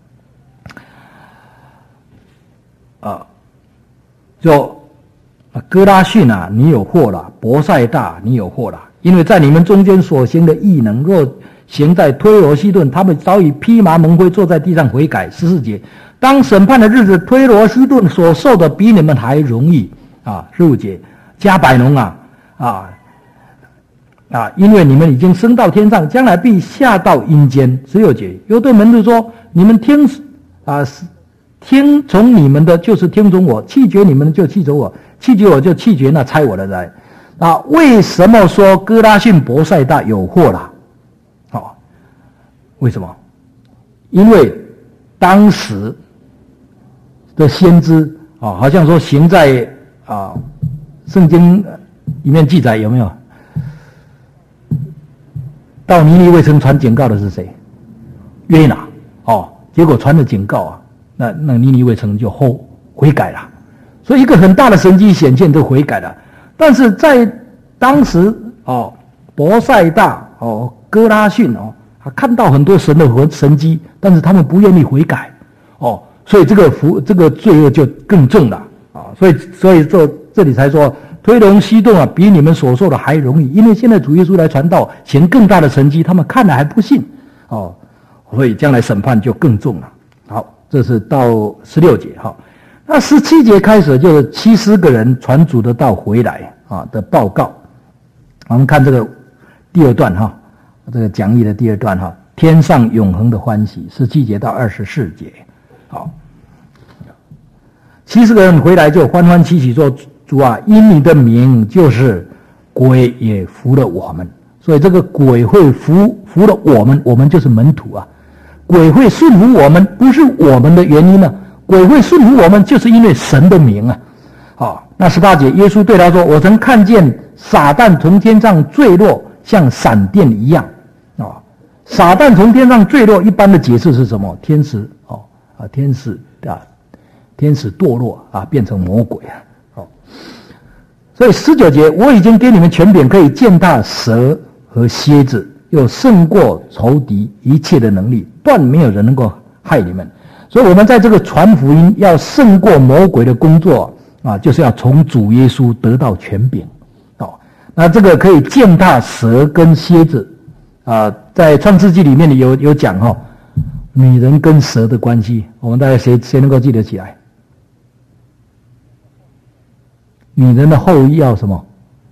啊，就。哥拉汛啊，你有祸了；伯赛大，你有祸了。因为在你们中间所行的异能，若行在推罗西顿，他们早已披麻蒙灰，坐在地上悔改。十四节，当审判的日子，推罗西顿所受的比你们还容易啊。十五节，加百农啊啊啊，因为你们已经升到天上，将来必下到阴间。十六节，又对门徒说：你们听啊，听从你们的，就是听从我；弃绝你们的，就弃绝我。弃绝我就弃绝那差我的人啊！为什么说哥拉汛伯赛大有祸了？哦，为什么？因为当时的先知啊、哦，好像说行在啊圣经里面记载有没有？到尼尼微城传警告的是谁？约拿哦，结果传了警告啊，那那尼尼微城就后悔改了。所以一个很大的神迹显现就悔改了，但是在当时哦，伯赛大哦，哥拉汛哦，他看到很多神的神迹，但是他们不愿意悔改哦，所以这个福这个罪恶就更重了啊！所以所以这这里才说推罗西顿啊，比你们所受的还容易，因为现在主耶稣来传道，显更大的神迹，他们看了还不信哦，所以将来审判就更重了。好，这是到十六节哈。那十七节开始就是七十个人传主的道回来啊的报告。我们看这个第二段哈，这个讲义的第二段哈，天上永恒的欢喜，十七节到二十四节。好，七十个人回来就欢欢喜喜说：主啊，因你的名，就是鬼也服了我们。所以这个鬼会服服了我们，我们就是门徒啊。鬼会顺服我们，不是我们的原因呢、啊。鬼会顺服我们，就是因为神的名啊！好、哦，那十八节，耶稣对他说：“我曾看见撒旦从天上坠落，像闪电一样。”哦，撒旦从天上坠落，一般的解释是什么？天使哦啊，天使啊，天使堕落啊，变成魔鬼啊！哦，所以十九节，我已经给你们权柄，可以践踏蛇和蝎子，又胜过仇敌一切的能力，断没有人能够害你们。所以我们在这个传福音要胜过魔鬼的工作啊，就是要从主耶稣得到权柄。哦，那这个可以践踏蛇跟蝎子啊，在创世纪里面有有讲哈、哦，女人跟蛇的关系，我们大家谁谁能够记得起来？女人的后裔要什么？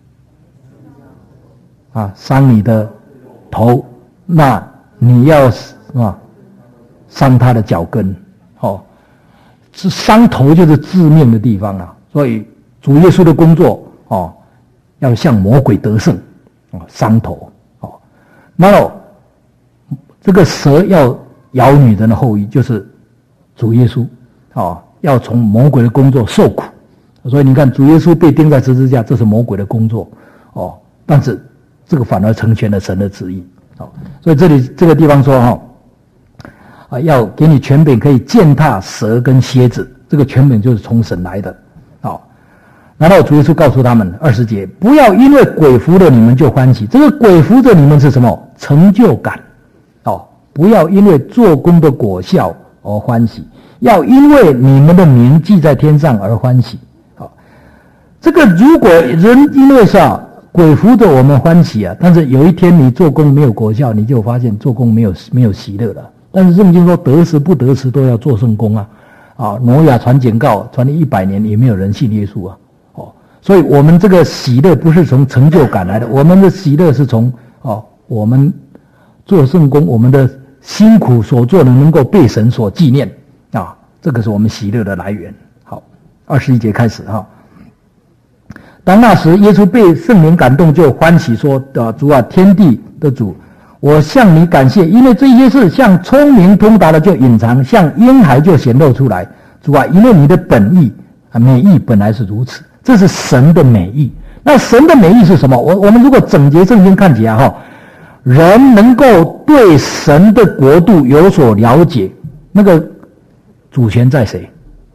啊，伤你的头，那你要啊伤她的脚跟。哦，是伤头就是致命的地方啊，所以主耶稣的工作哦，要向魔鬼得胜哦，伤头哦。那么这个蛇要咬女人的后裔，就是主耶稣哦，要从魔鬼的工作受苦。所以你看，主耶稣被钉在十字架，这是魔鬼的工作哦，但是这个反而成全了神的旨意哦。所以这里这个地方说哈、哦。啊，要给你权柄，可以践踏蛇跟蝎子，这个权柄就是从神来的。好、哦，然后主耶稣告诉他们二十节，不要因为鬼服了你们就欢喜。这个鬼服着你们是什么？成就感。哦，不要因为做工的果效而欢喜， 要因为你们的名记在天上而欢喜。好，这个如果人因为啥鬼扶着我们欢喜啊，但是有一天你做工没有果效，你就发现做工没有没有喜乐了。但是圣经说得时不得时都要做圣工啊。啊，挪亚传简告，传了一百年也没有人信耶稣啊。哦，所以我们这个喜乐不是从成就感来的，我们的喜乐是从哦我们做圣工，我们的辛苦所做的能够被神所纪念啊，这个是我们喜乐的来源。好，二十一节开始哈。当那时耶稣被圣灵感动，就欢喜说：啊，主啊，天地的主，我向你感谢，因为这些事向聪明通达的就隐藏，向婴孩就显露出来。主啊，因为你的本意啊，美意本来是如此，这是神的美意。那神的美意是什么？我我们如果整节圣经看起来哈，人能够对神的国度有所了解，那个主权在谁？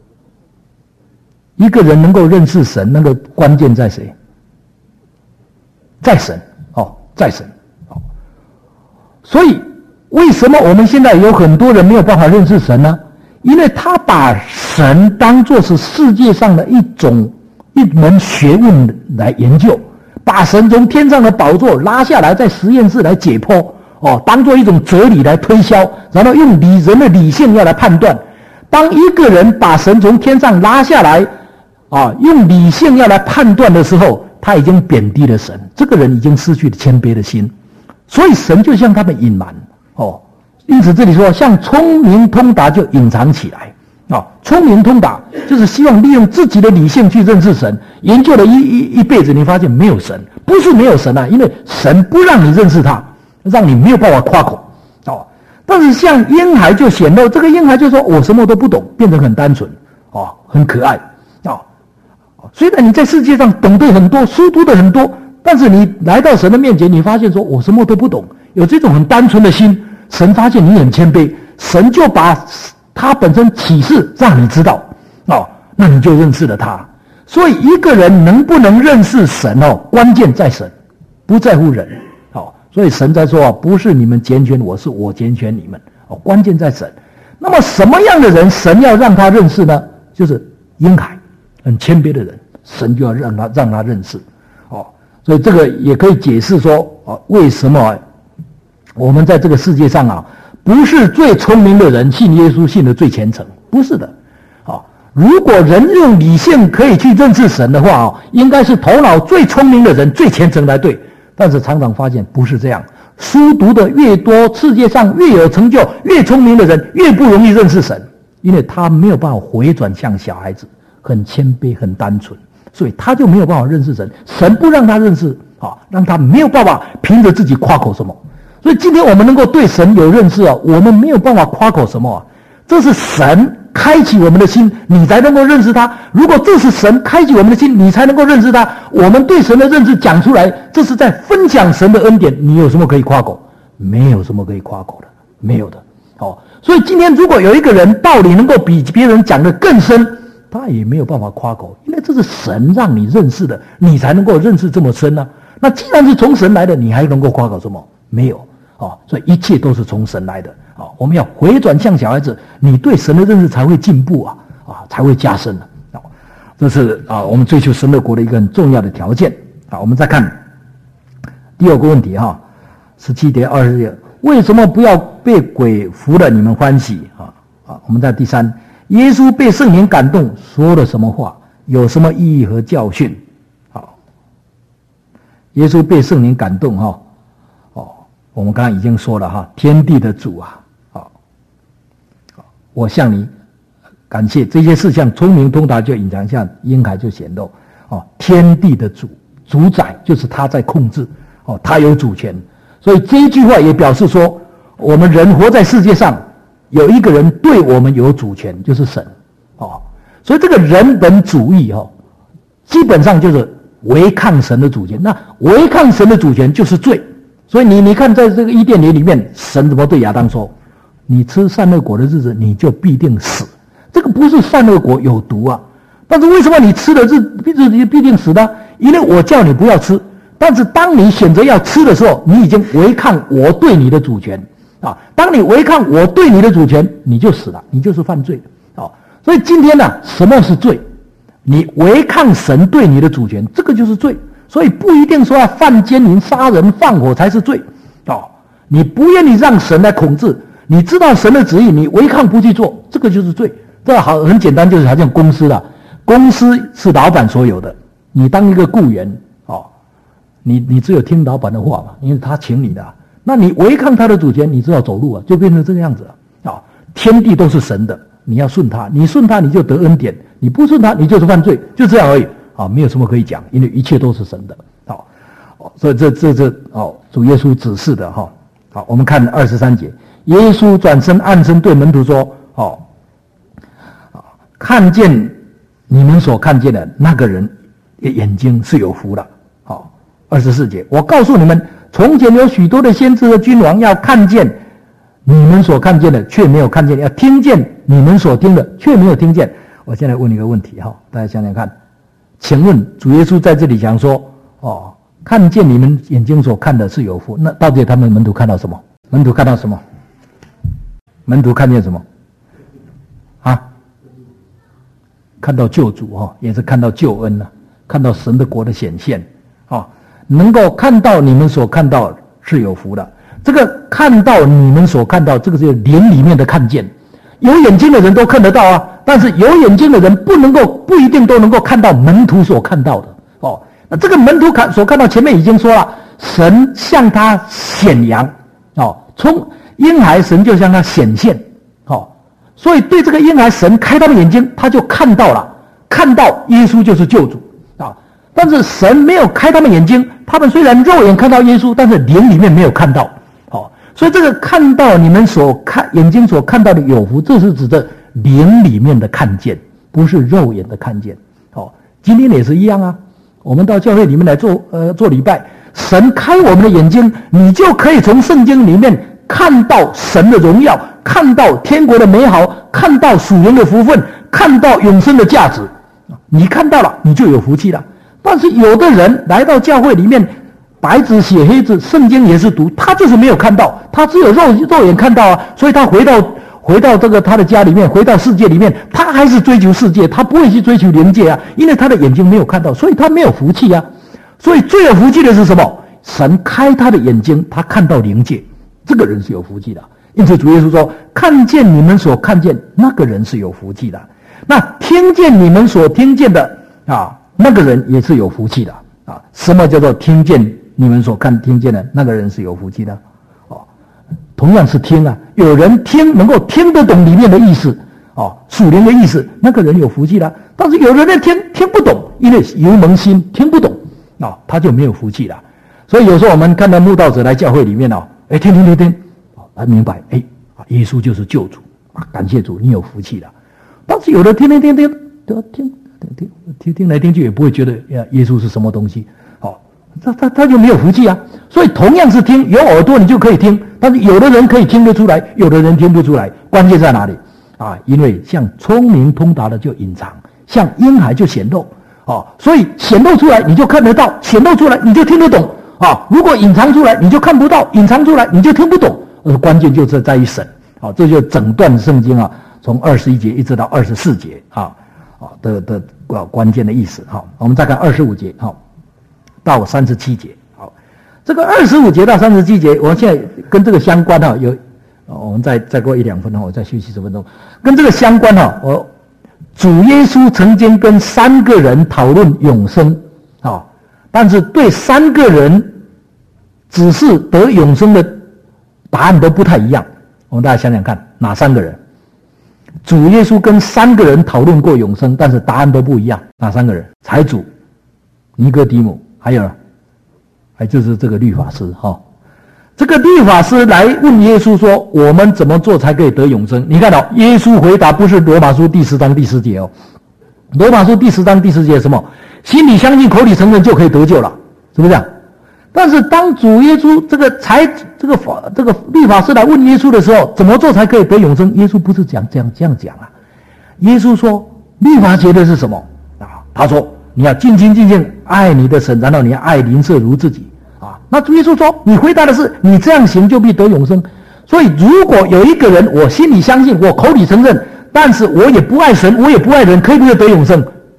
一个人能够认识神，那个关键在谁？在神哦，在神。所以为什么我们现在有很多人没有办法认识神呢？因为他把神当作是世界上的一种一门学问来研究，把神从天上的宝座拉下来，在实验室来解剖，哦，当作一种哲理来推销，然后用理人的理性要来判断。当一个人把神从天上拉下来，啊，用理性要来判断的时候，他已经贬低了神，这个人已经失去了谦卑的心。所以神就向他们隐瞒哦，因此这里说像聪明通达就隐藏起来啊、哦，聪明通达就是希望利用自己的理性去认识神，研究了一一一辈子，你发现没有神，不是没有神啊，因为神不让你认识他，让你没有办法夸口哦。但是像婴孩就显露，这个婴孩就说我什么都不懂，变成很单纯哦，很可爱哦。虽然你在世界上懂得很多，书读的很多。但是你来到神的面前，你发现说我什么都不懂，有这种很单纯的心，神发现你很谦卑，神就把他本身启示让你知道哦，那你就认识了他。所以一个人能不能认识神哦，关键在神，不在乎人哦。所以神在说不是你们拣选我，是我拣选你们哦，关键在神。那么什么样的人神要让他认识呢？就是婴孩，很谦卑的人，神就要让他让他认识哦。所以这个也可以解释说啊，为什么我们在这个世界上啊，不是最聪明的人信耶稣信得最虔诚，不是的。啊，如果人用理性可以去认识神的话啊，应该是头脑最聪明的人最虔诚才对。但是常常发现不是这样，书读的越多，世界上越有成就、越聪明的人越不容易认识神，因为他没有办法回转向小孩子，很谦卑、很单纯。所以他就没有办法认识神，神不让他认识啊，让他没有办法凭着自己夸口什么。所以今天我们能够对神有认识啊，我们没有办法夸口什么啊，这是神开启我们的心，你才能够认识他。如果这是神开启我们的心，你才能够认识他。我们对神的认识讲出来，这是在分享神的恩典，你有什么可以夸口？没有什么可以夸口的，没有的。哦，所以今天如果有一个人道理能够比别人讲得更深，他也没有办法夸口，因为这是神让你认识的，你才能够认识这么深啊。那既然是从神来的，你还能够夸口什么？没有哦，所以一切都是从神来的啊、哦。我们要回转向小孩子，你对神的认识才会进步啊啊，才会加深啊。哦、这是啊，我们追求神的国的一个很重要的条件啊。我们再看第二个问题哈，十七节二十节，为什么不要被鬼扶了你们欢喜啊啊？我们在第三。耶稣被圣灵感动，说了什么话？有什么意义和教训？好，耶稣被圣灵感动，哈，哦，我们刚刚已经说了哈，天地的主啊，好，我向你感谢，这些事项聪明通达就隐藏下，婴孩就显露，哦，天地的主，主宰就是他在控制，哦，他有主权，所以这一句话也表示说，我们人活在世界上。有一个人对我们有主权，就是神，哦，所以这个人本主义哦，基本上就是违抗神的主权。那违抗神的主权就是罪。所以你你看，在这个伊甸园里面，神怎么对亚当说：“你吃善恶果的日子，你就必定死。”这个不是善恶果有毒啊，但是为什么你吃的日日子必定死呢？因为我叫你不要吃，但是当你选择要吃的时候，你已经违抗我对你的主权。啊！当你违抗我对你的主权，你就死了，你就是犯罪哦，所以今天呢、啊，什么是罪？你违抗神对你的主权，这个就是罪。所以不一定说要犯奸淫、杀人、放火才是罪。哦，你不愿意让神来统治，你知道神的旨意，你违抗不去做，这个就是罪。这好很简单，就是好像公司啦，公司是老板所有的，你当一个雇员，哦，你你只有听老板的话嘛，因为他请你的、啊，那你违抗他的主权，你只好走路啊，就变成这个样子了。啊、哦，天地都是神的，你要顺他，你顺他你就得恩典，你不顺他你就是犯罪，就这样而已。啊、哦，没有什么可以讲，因为一切都是神的。好、哦，所以这这这哦，主耶稣指示的哈、哦。好，我们看二十三节，耶稣转身暗声对门徒说：“哦，看见你们所看见的那个人的眼睛是有福的。”好，二十四节，我告诉你们，从前有许多的先知和君王要看见你们所看见的，却没有看见；要听见你们所听的，却没有听见。我现在问你一个问题哈，大家想想看。请问主耶稣在这里讲说，哦，看见你们眼睛所看的是有福，那到底他们门徒看到什么？门徒看到什么？门徒看见什么？啊？看到救主哈、哦，也是看到救恩了、啊，看到神的国的显现啊、哦，能够看到你们所看到是有福的。这个看到你们所看到，这个是灵里面的看见，有眼睛的人都看得到啊。但是有眼睛的人不能够，不一定都能够看到门徒所看到的哦。那这个门徒看所看到，前面已经说了，神向他显扬哦，从婴孩神就向他显现哦，所以对这个婴孩神开他的眼睛，他就看到了，看到耶稣就是救主啊、哦。但是神没有开他们眼睛，他们虽然肉眼看到耶稣，但是灵里面没有看到哦。所以这个看到你们所看眼睛所看到的有福，这是指的灵里面的看见，不是肉眼的看见。哦，今天也是一样啊。我们到教会里面来做呃做礼拜，神开我们的眼睛，你就可以从圣经里面看到神的荣耀，看到天国的美好，看到属灵的福分，看到永生的价值。你看到了，你就有福气了。但是有的人来到教会里面，白纸写黑字，圣经也是读，他就是没有看到，他只有肉肉眼看到啊，所以他回到。回到这个他的家里面，回到世界里面，他还是追求世界，他不会去追求灵界啊，因为他的眼睛没有看到，所以他没有福气啊。所以最有福气的是什么？神开他的眼睛，他看到灵界，这个人是有福气的。因此主耶稣说，看见你们所看见，那个人是有福气的。那听见你们所听见的啊，那个人也是有福气的啊。什么叫做听见你们所看听见的那个人是有福气的？同样是听啊，有人听能够听得懂里面的意思，哦，属灵的意思，那个人有福气了。但是有人呢听听不懂，因为油蒙心听不懂，哦，他就没有福气了。所以有时候我们看到慕道者来教会里面哦，哎，听听听听，哦，他明白，哎，耶稣就是救主啊，感谢主，你有福气了。但是有的听听听听，听听听听听来听去也不会觉得耶稣是什么东西，哦。他他他就没有福气啊，所以同样是听，有耳朵你就可以听，但是有的人可以听得出来，有的人听不出来，关键在哪里啊？因为像聪明通达的就隐藏，像婴孩就显露哦，所以显露出来你就看得到，显露出来你就听得懂啊。如果隐藏出来你就看不到，隐藏出来你就听不懂。呃，关键就是在于神，好、哦，这就整段圣经啊，从二十一节一直到二十四节啊，啊的的关键的意思。好、哦，我们再看二十五节，好、哦。到三十七节，好，这个二十五节到三十七节，我现在跟这个相关哈，有，我们再再过一两分钟，我再休息十分钟，跟这个相关哈，我主耶稣曾经跟三个人讨论永生，啊，但是对三个人只是得永生的答案都不太一样，我们大家想想看，哪三个人？主耶稣跟三个人讨论过永生，但是答案都不一样，哪三个人？财主、尼哥底母。还有，还就是这个律法师哈、哦，这个律法师来问耶稣说：“我们怎么做才可以得永生？”你看到、哦、耶稣回答不是罗马书第十章第十节哦，罗马书第十章第十节什么？心里相信，口里承认就可以得救了，是不是这样？但是当主耶稣这个才这个法这个律法师来问耶稣的时候，怎么做才可以得永生？耶稣不是讲这样这样讲啊，耶稣说律法写的是什么啊？他说。你要尽心尽性爱你的神，然后你要爱邻舍如自己啊。那主耶稣说，你回答的是你这样行就必得永生。所以如果有一个人我心里相信，我口里承认， 但是我也不爱神，我也不爱人，可以不可以得永生？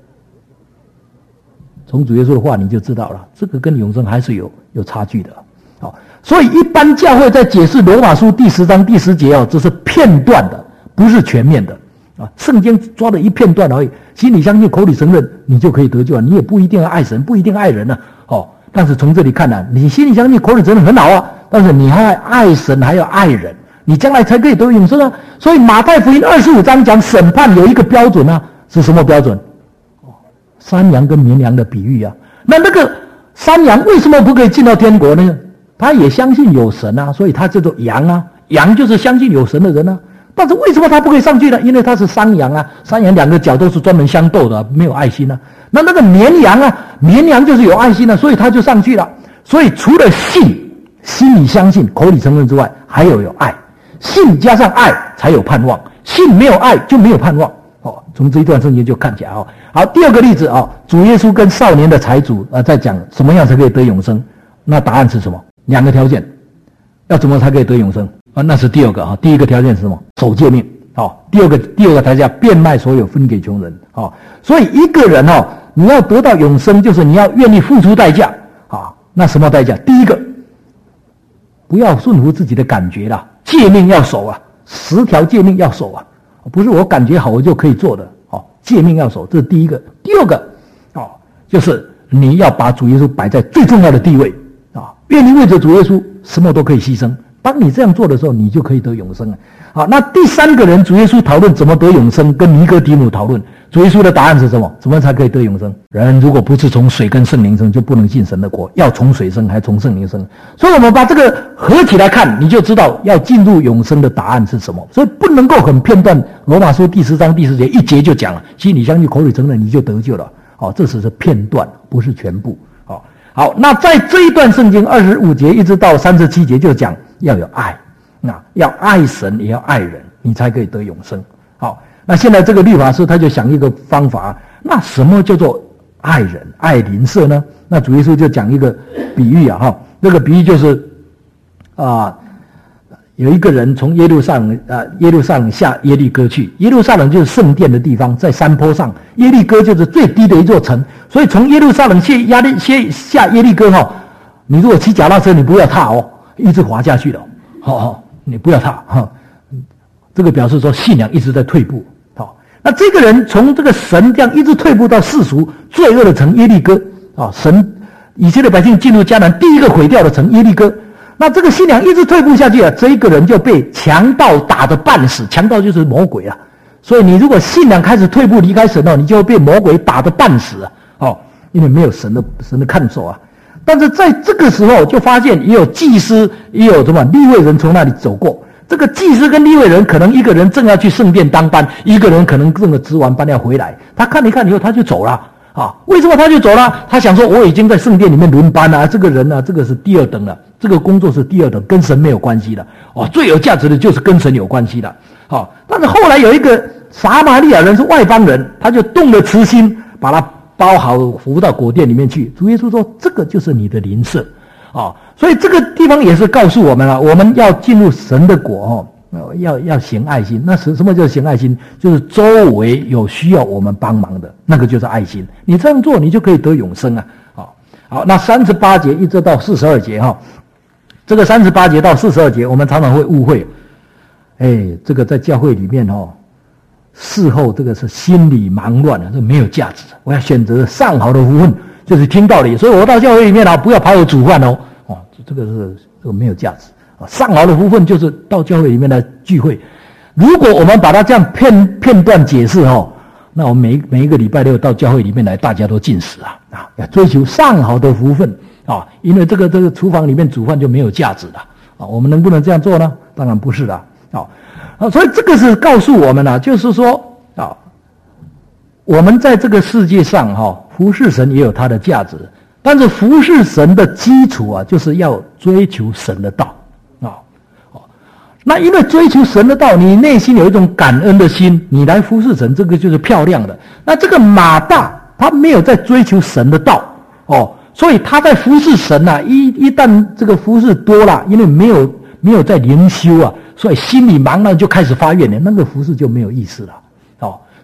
从主耶稣的话你就知道了，这个跟永生还是有有差距的。好，所以一般教会在解释罗马书第十章第十节哦，这是片段的，不是全面的啊。圣经抓了一片段而已，心里相信，口里承认，你就可以得救了。你也不一定要爱神，不一定爱人呢、啊。哦，但是从这里看呢、啊，你心里相信，口里承认很好啊，但是你还要爱神，还要爱人，你将来才可以得永生啊。所以马太福音二十五章讲审判有一个标准啊，是什么标准？山羊跟绵羊的比喻啊，那那个山羊为什么不可以进到天国呢？他也相信有神啊，所以他叫做羊啊，羊就是相信有神的人啊。但是为什么他不可以上去呢？因为他是山羊啊，山羊两个角都是专门相斗的，没有爱心啊。那那个绵羊啊，绵羊就是有爱心啊，所以他就上去了。所以除了信，心里相信，口里承认之外，还有有爱，信加上爱才有盼望，信没有爱就没有盼望。哦，从这一段圣经就看起来哦。好，第二个例子哦，主耶稣跟少年的财主啊、呃，在讲什么样才可以得永生？那答案是什么？两个条件，要怎么才可以得永生啊？那是第二个啊。第一个条件是什么？守诫命。哦，第二个第二个条件，变卖所有分给穷人。哦，所以一个人哦，你要得到永生，就是你要愿意付出代价啊。那什么代价？第一个，不要顺服自己的感觉啦，诫命要守啊，十条诫命要守啊。不是我感觉好我就可以做的哦，诫命要守，这是第一个。第二个哦，就是你要把主耶稣摆在最重要的地位啊，愿意为着主耶稣什么都可以牺牲。当你这样做的时候，你就可以得永生了。好，那第三个人，主耶稣讨论怎么得永生，跟尼哥底母讨论，主耶稣的答案是什么？怎么才可以得永生？人如果不是从水跟圣灵生，就不能进神的国。要从水生，还从圣灵生。所以我们把这个合起来看，你就知道要进入永生的答案是什么。所以不能够很片段。罗马书第十章第十节一节就讲了，心里相信，口里承认，你就得救了。好，这只是片段，不是全部。好，好，那在这一段圣经二十五节一直到三十七节就讲要有爱。那要爱神也要爱人，你才可以得永生。好，那现在这个律法师他就想一个方法，那什么叫做爱人爱邻舍呢？那主耶稣就讲一个比喻啊，哈，这个比喻就是啊、呃，有一个人从耶路撒冷啊、呃、耶路撒冷下耶利哥去，耶路撒冷就是圣殿的地方，在山坡上，耶利哥就是最低的一座城，所以从耶路撒冷下耶利下下耶利哥哈，你如果骑脚踏车，你不要踏哦，一直滑下去了，好好。你不要踏哈，这个表示说信仰一直在退步。好，那这个人从这个神这样一直退步到世俗罪恶的城耶利哥啊，神以色列百姓进入迦南第一个毁掉的城耶利哥，那这个信仰一直退步下去啊，这一个人就被强盗打得半死，强盗就是魔鬼啊。所以你如果信仰开始退步离开神哦，你就会被魔鬼打得半死啊。哦，因为没有神的神的看守啊。但是在这个时候就发现也有祭司也有什么利未人从那里走过，这个祭司跟利未人可能一个人正要去圣殿当班，一个人可能正的值完班要回来，他看一看以后他就走了啊。为什么他就走了？他想说我已经在圣殿里面轮班了、啊、这个人呢、啊、这个是第二等了，这个工作是第二等，跟神没有关系的哦，最有价值的就是跟神有关系的。好、哦，但是后来有一个撒玛利亚人是外邦人，他就动了慈心，把他包好扶到果店里面去。主耶稣说这个就是你的邻舍啊、哦，所以这个地方也是告诉我们了，我们要进入神的国哦，要要行爱心。那什什么叫行爱心？就是周围有需要我们帮忙的，那个就是爱心。你这样做，你就可以得永生啊！好，好，那三十八节一直到四十二节哈、哦，这个三十八节到四十二节，我们常常会误会，哎，这个在教会里面哦。事后这个是心理忙乱啊，这没有价值。我要选择上好的福分，就是听道理。所以我到教会里面啊，不要跑我煮饭哦，哦，这个是这个没有价值啊。上好的福分就是到教会里面来聚会。如果我们把它这样片片段解释哦，那我们每每一个礼拜六到教会里面来，大家都进食啊啊，要追求上好的福分啊，因为这个这个厨房里面煮饭就没有价值了啊。我们能不能这样做呢？当然不是的啊。啊，所以这个是告诉我们啊，就是说啊，我们在这个世界上哈、啊，服侍神也有它的价值，但是服侍神的基础啊，就是要追求神的道啊。哦，那因为追求神的道，你内心有一种感恩的心，你来服侍神，这个就是漂亮的。那这个马大他没有在追求神的道哦，所以他在服侍神啊，一一旦这个服侍多了，因为没有没有在灵修啊。所以心里忙了就开始发怨言，那个服事就没有意思了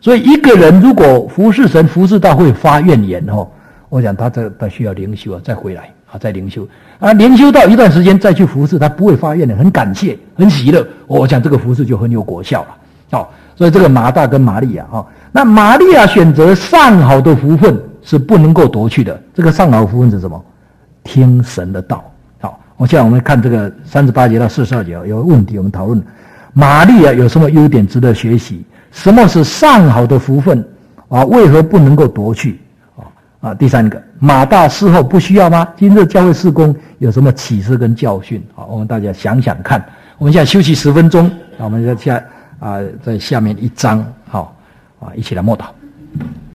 所以一个人如果服侍神服侍到会发怨言哦，我想他这他需要灵修啊，再回来啊，再灵修啊，灵修到一段时间再去服侍，他不会发怨言，很感谢，很喜乐，我想这个服侍就很有果效了。哦，所以这个马大跟玛利亚哦，那玛利亚选择上好的福分是不能够夺去的。这个上好的福分是什么？听神的道。好，我现在我们看这个三十八节到四十二节有个问题，我们讨论玛利亚有什么优点值得学习？什么是上好的福分啊？为何不能够夺去？啊啊，第三个，马大事后不需要吗？今日教会事工有什么启示跟教训？好，我们大家想想看。我们现在休息十分钟，我们在下啊，在下面一章，好啊，一起来默祷。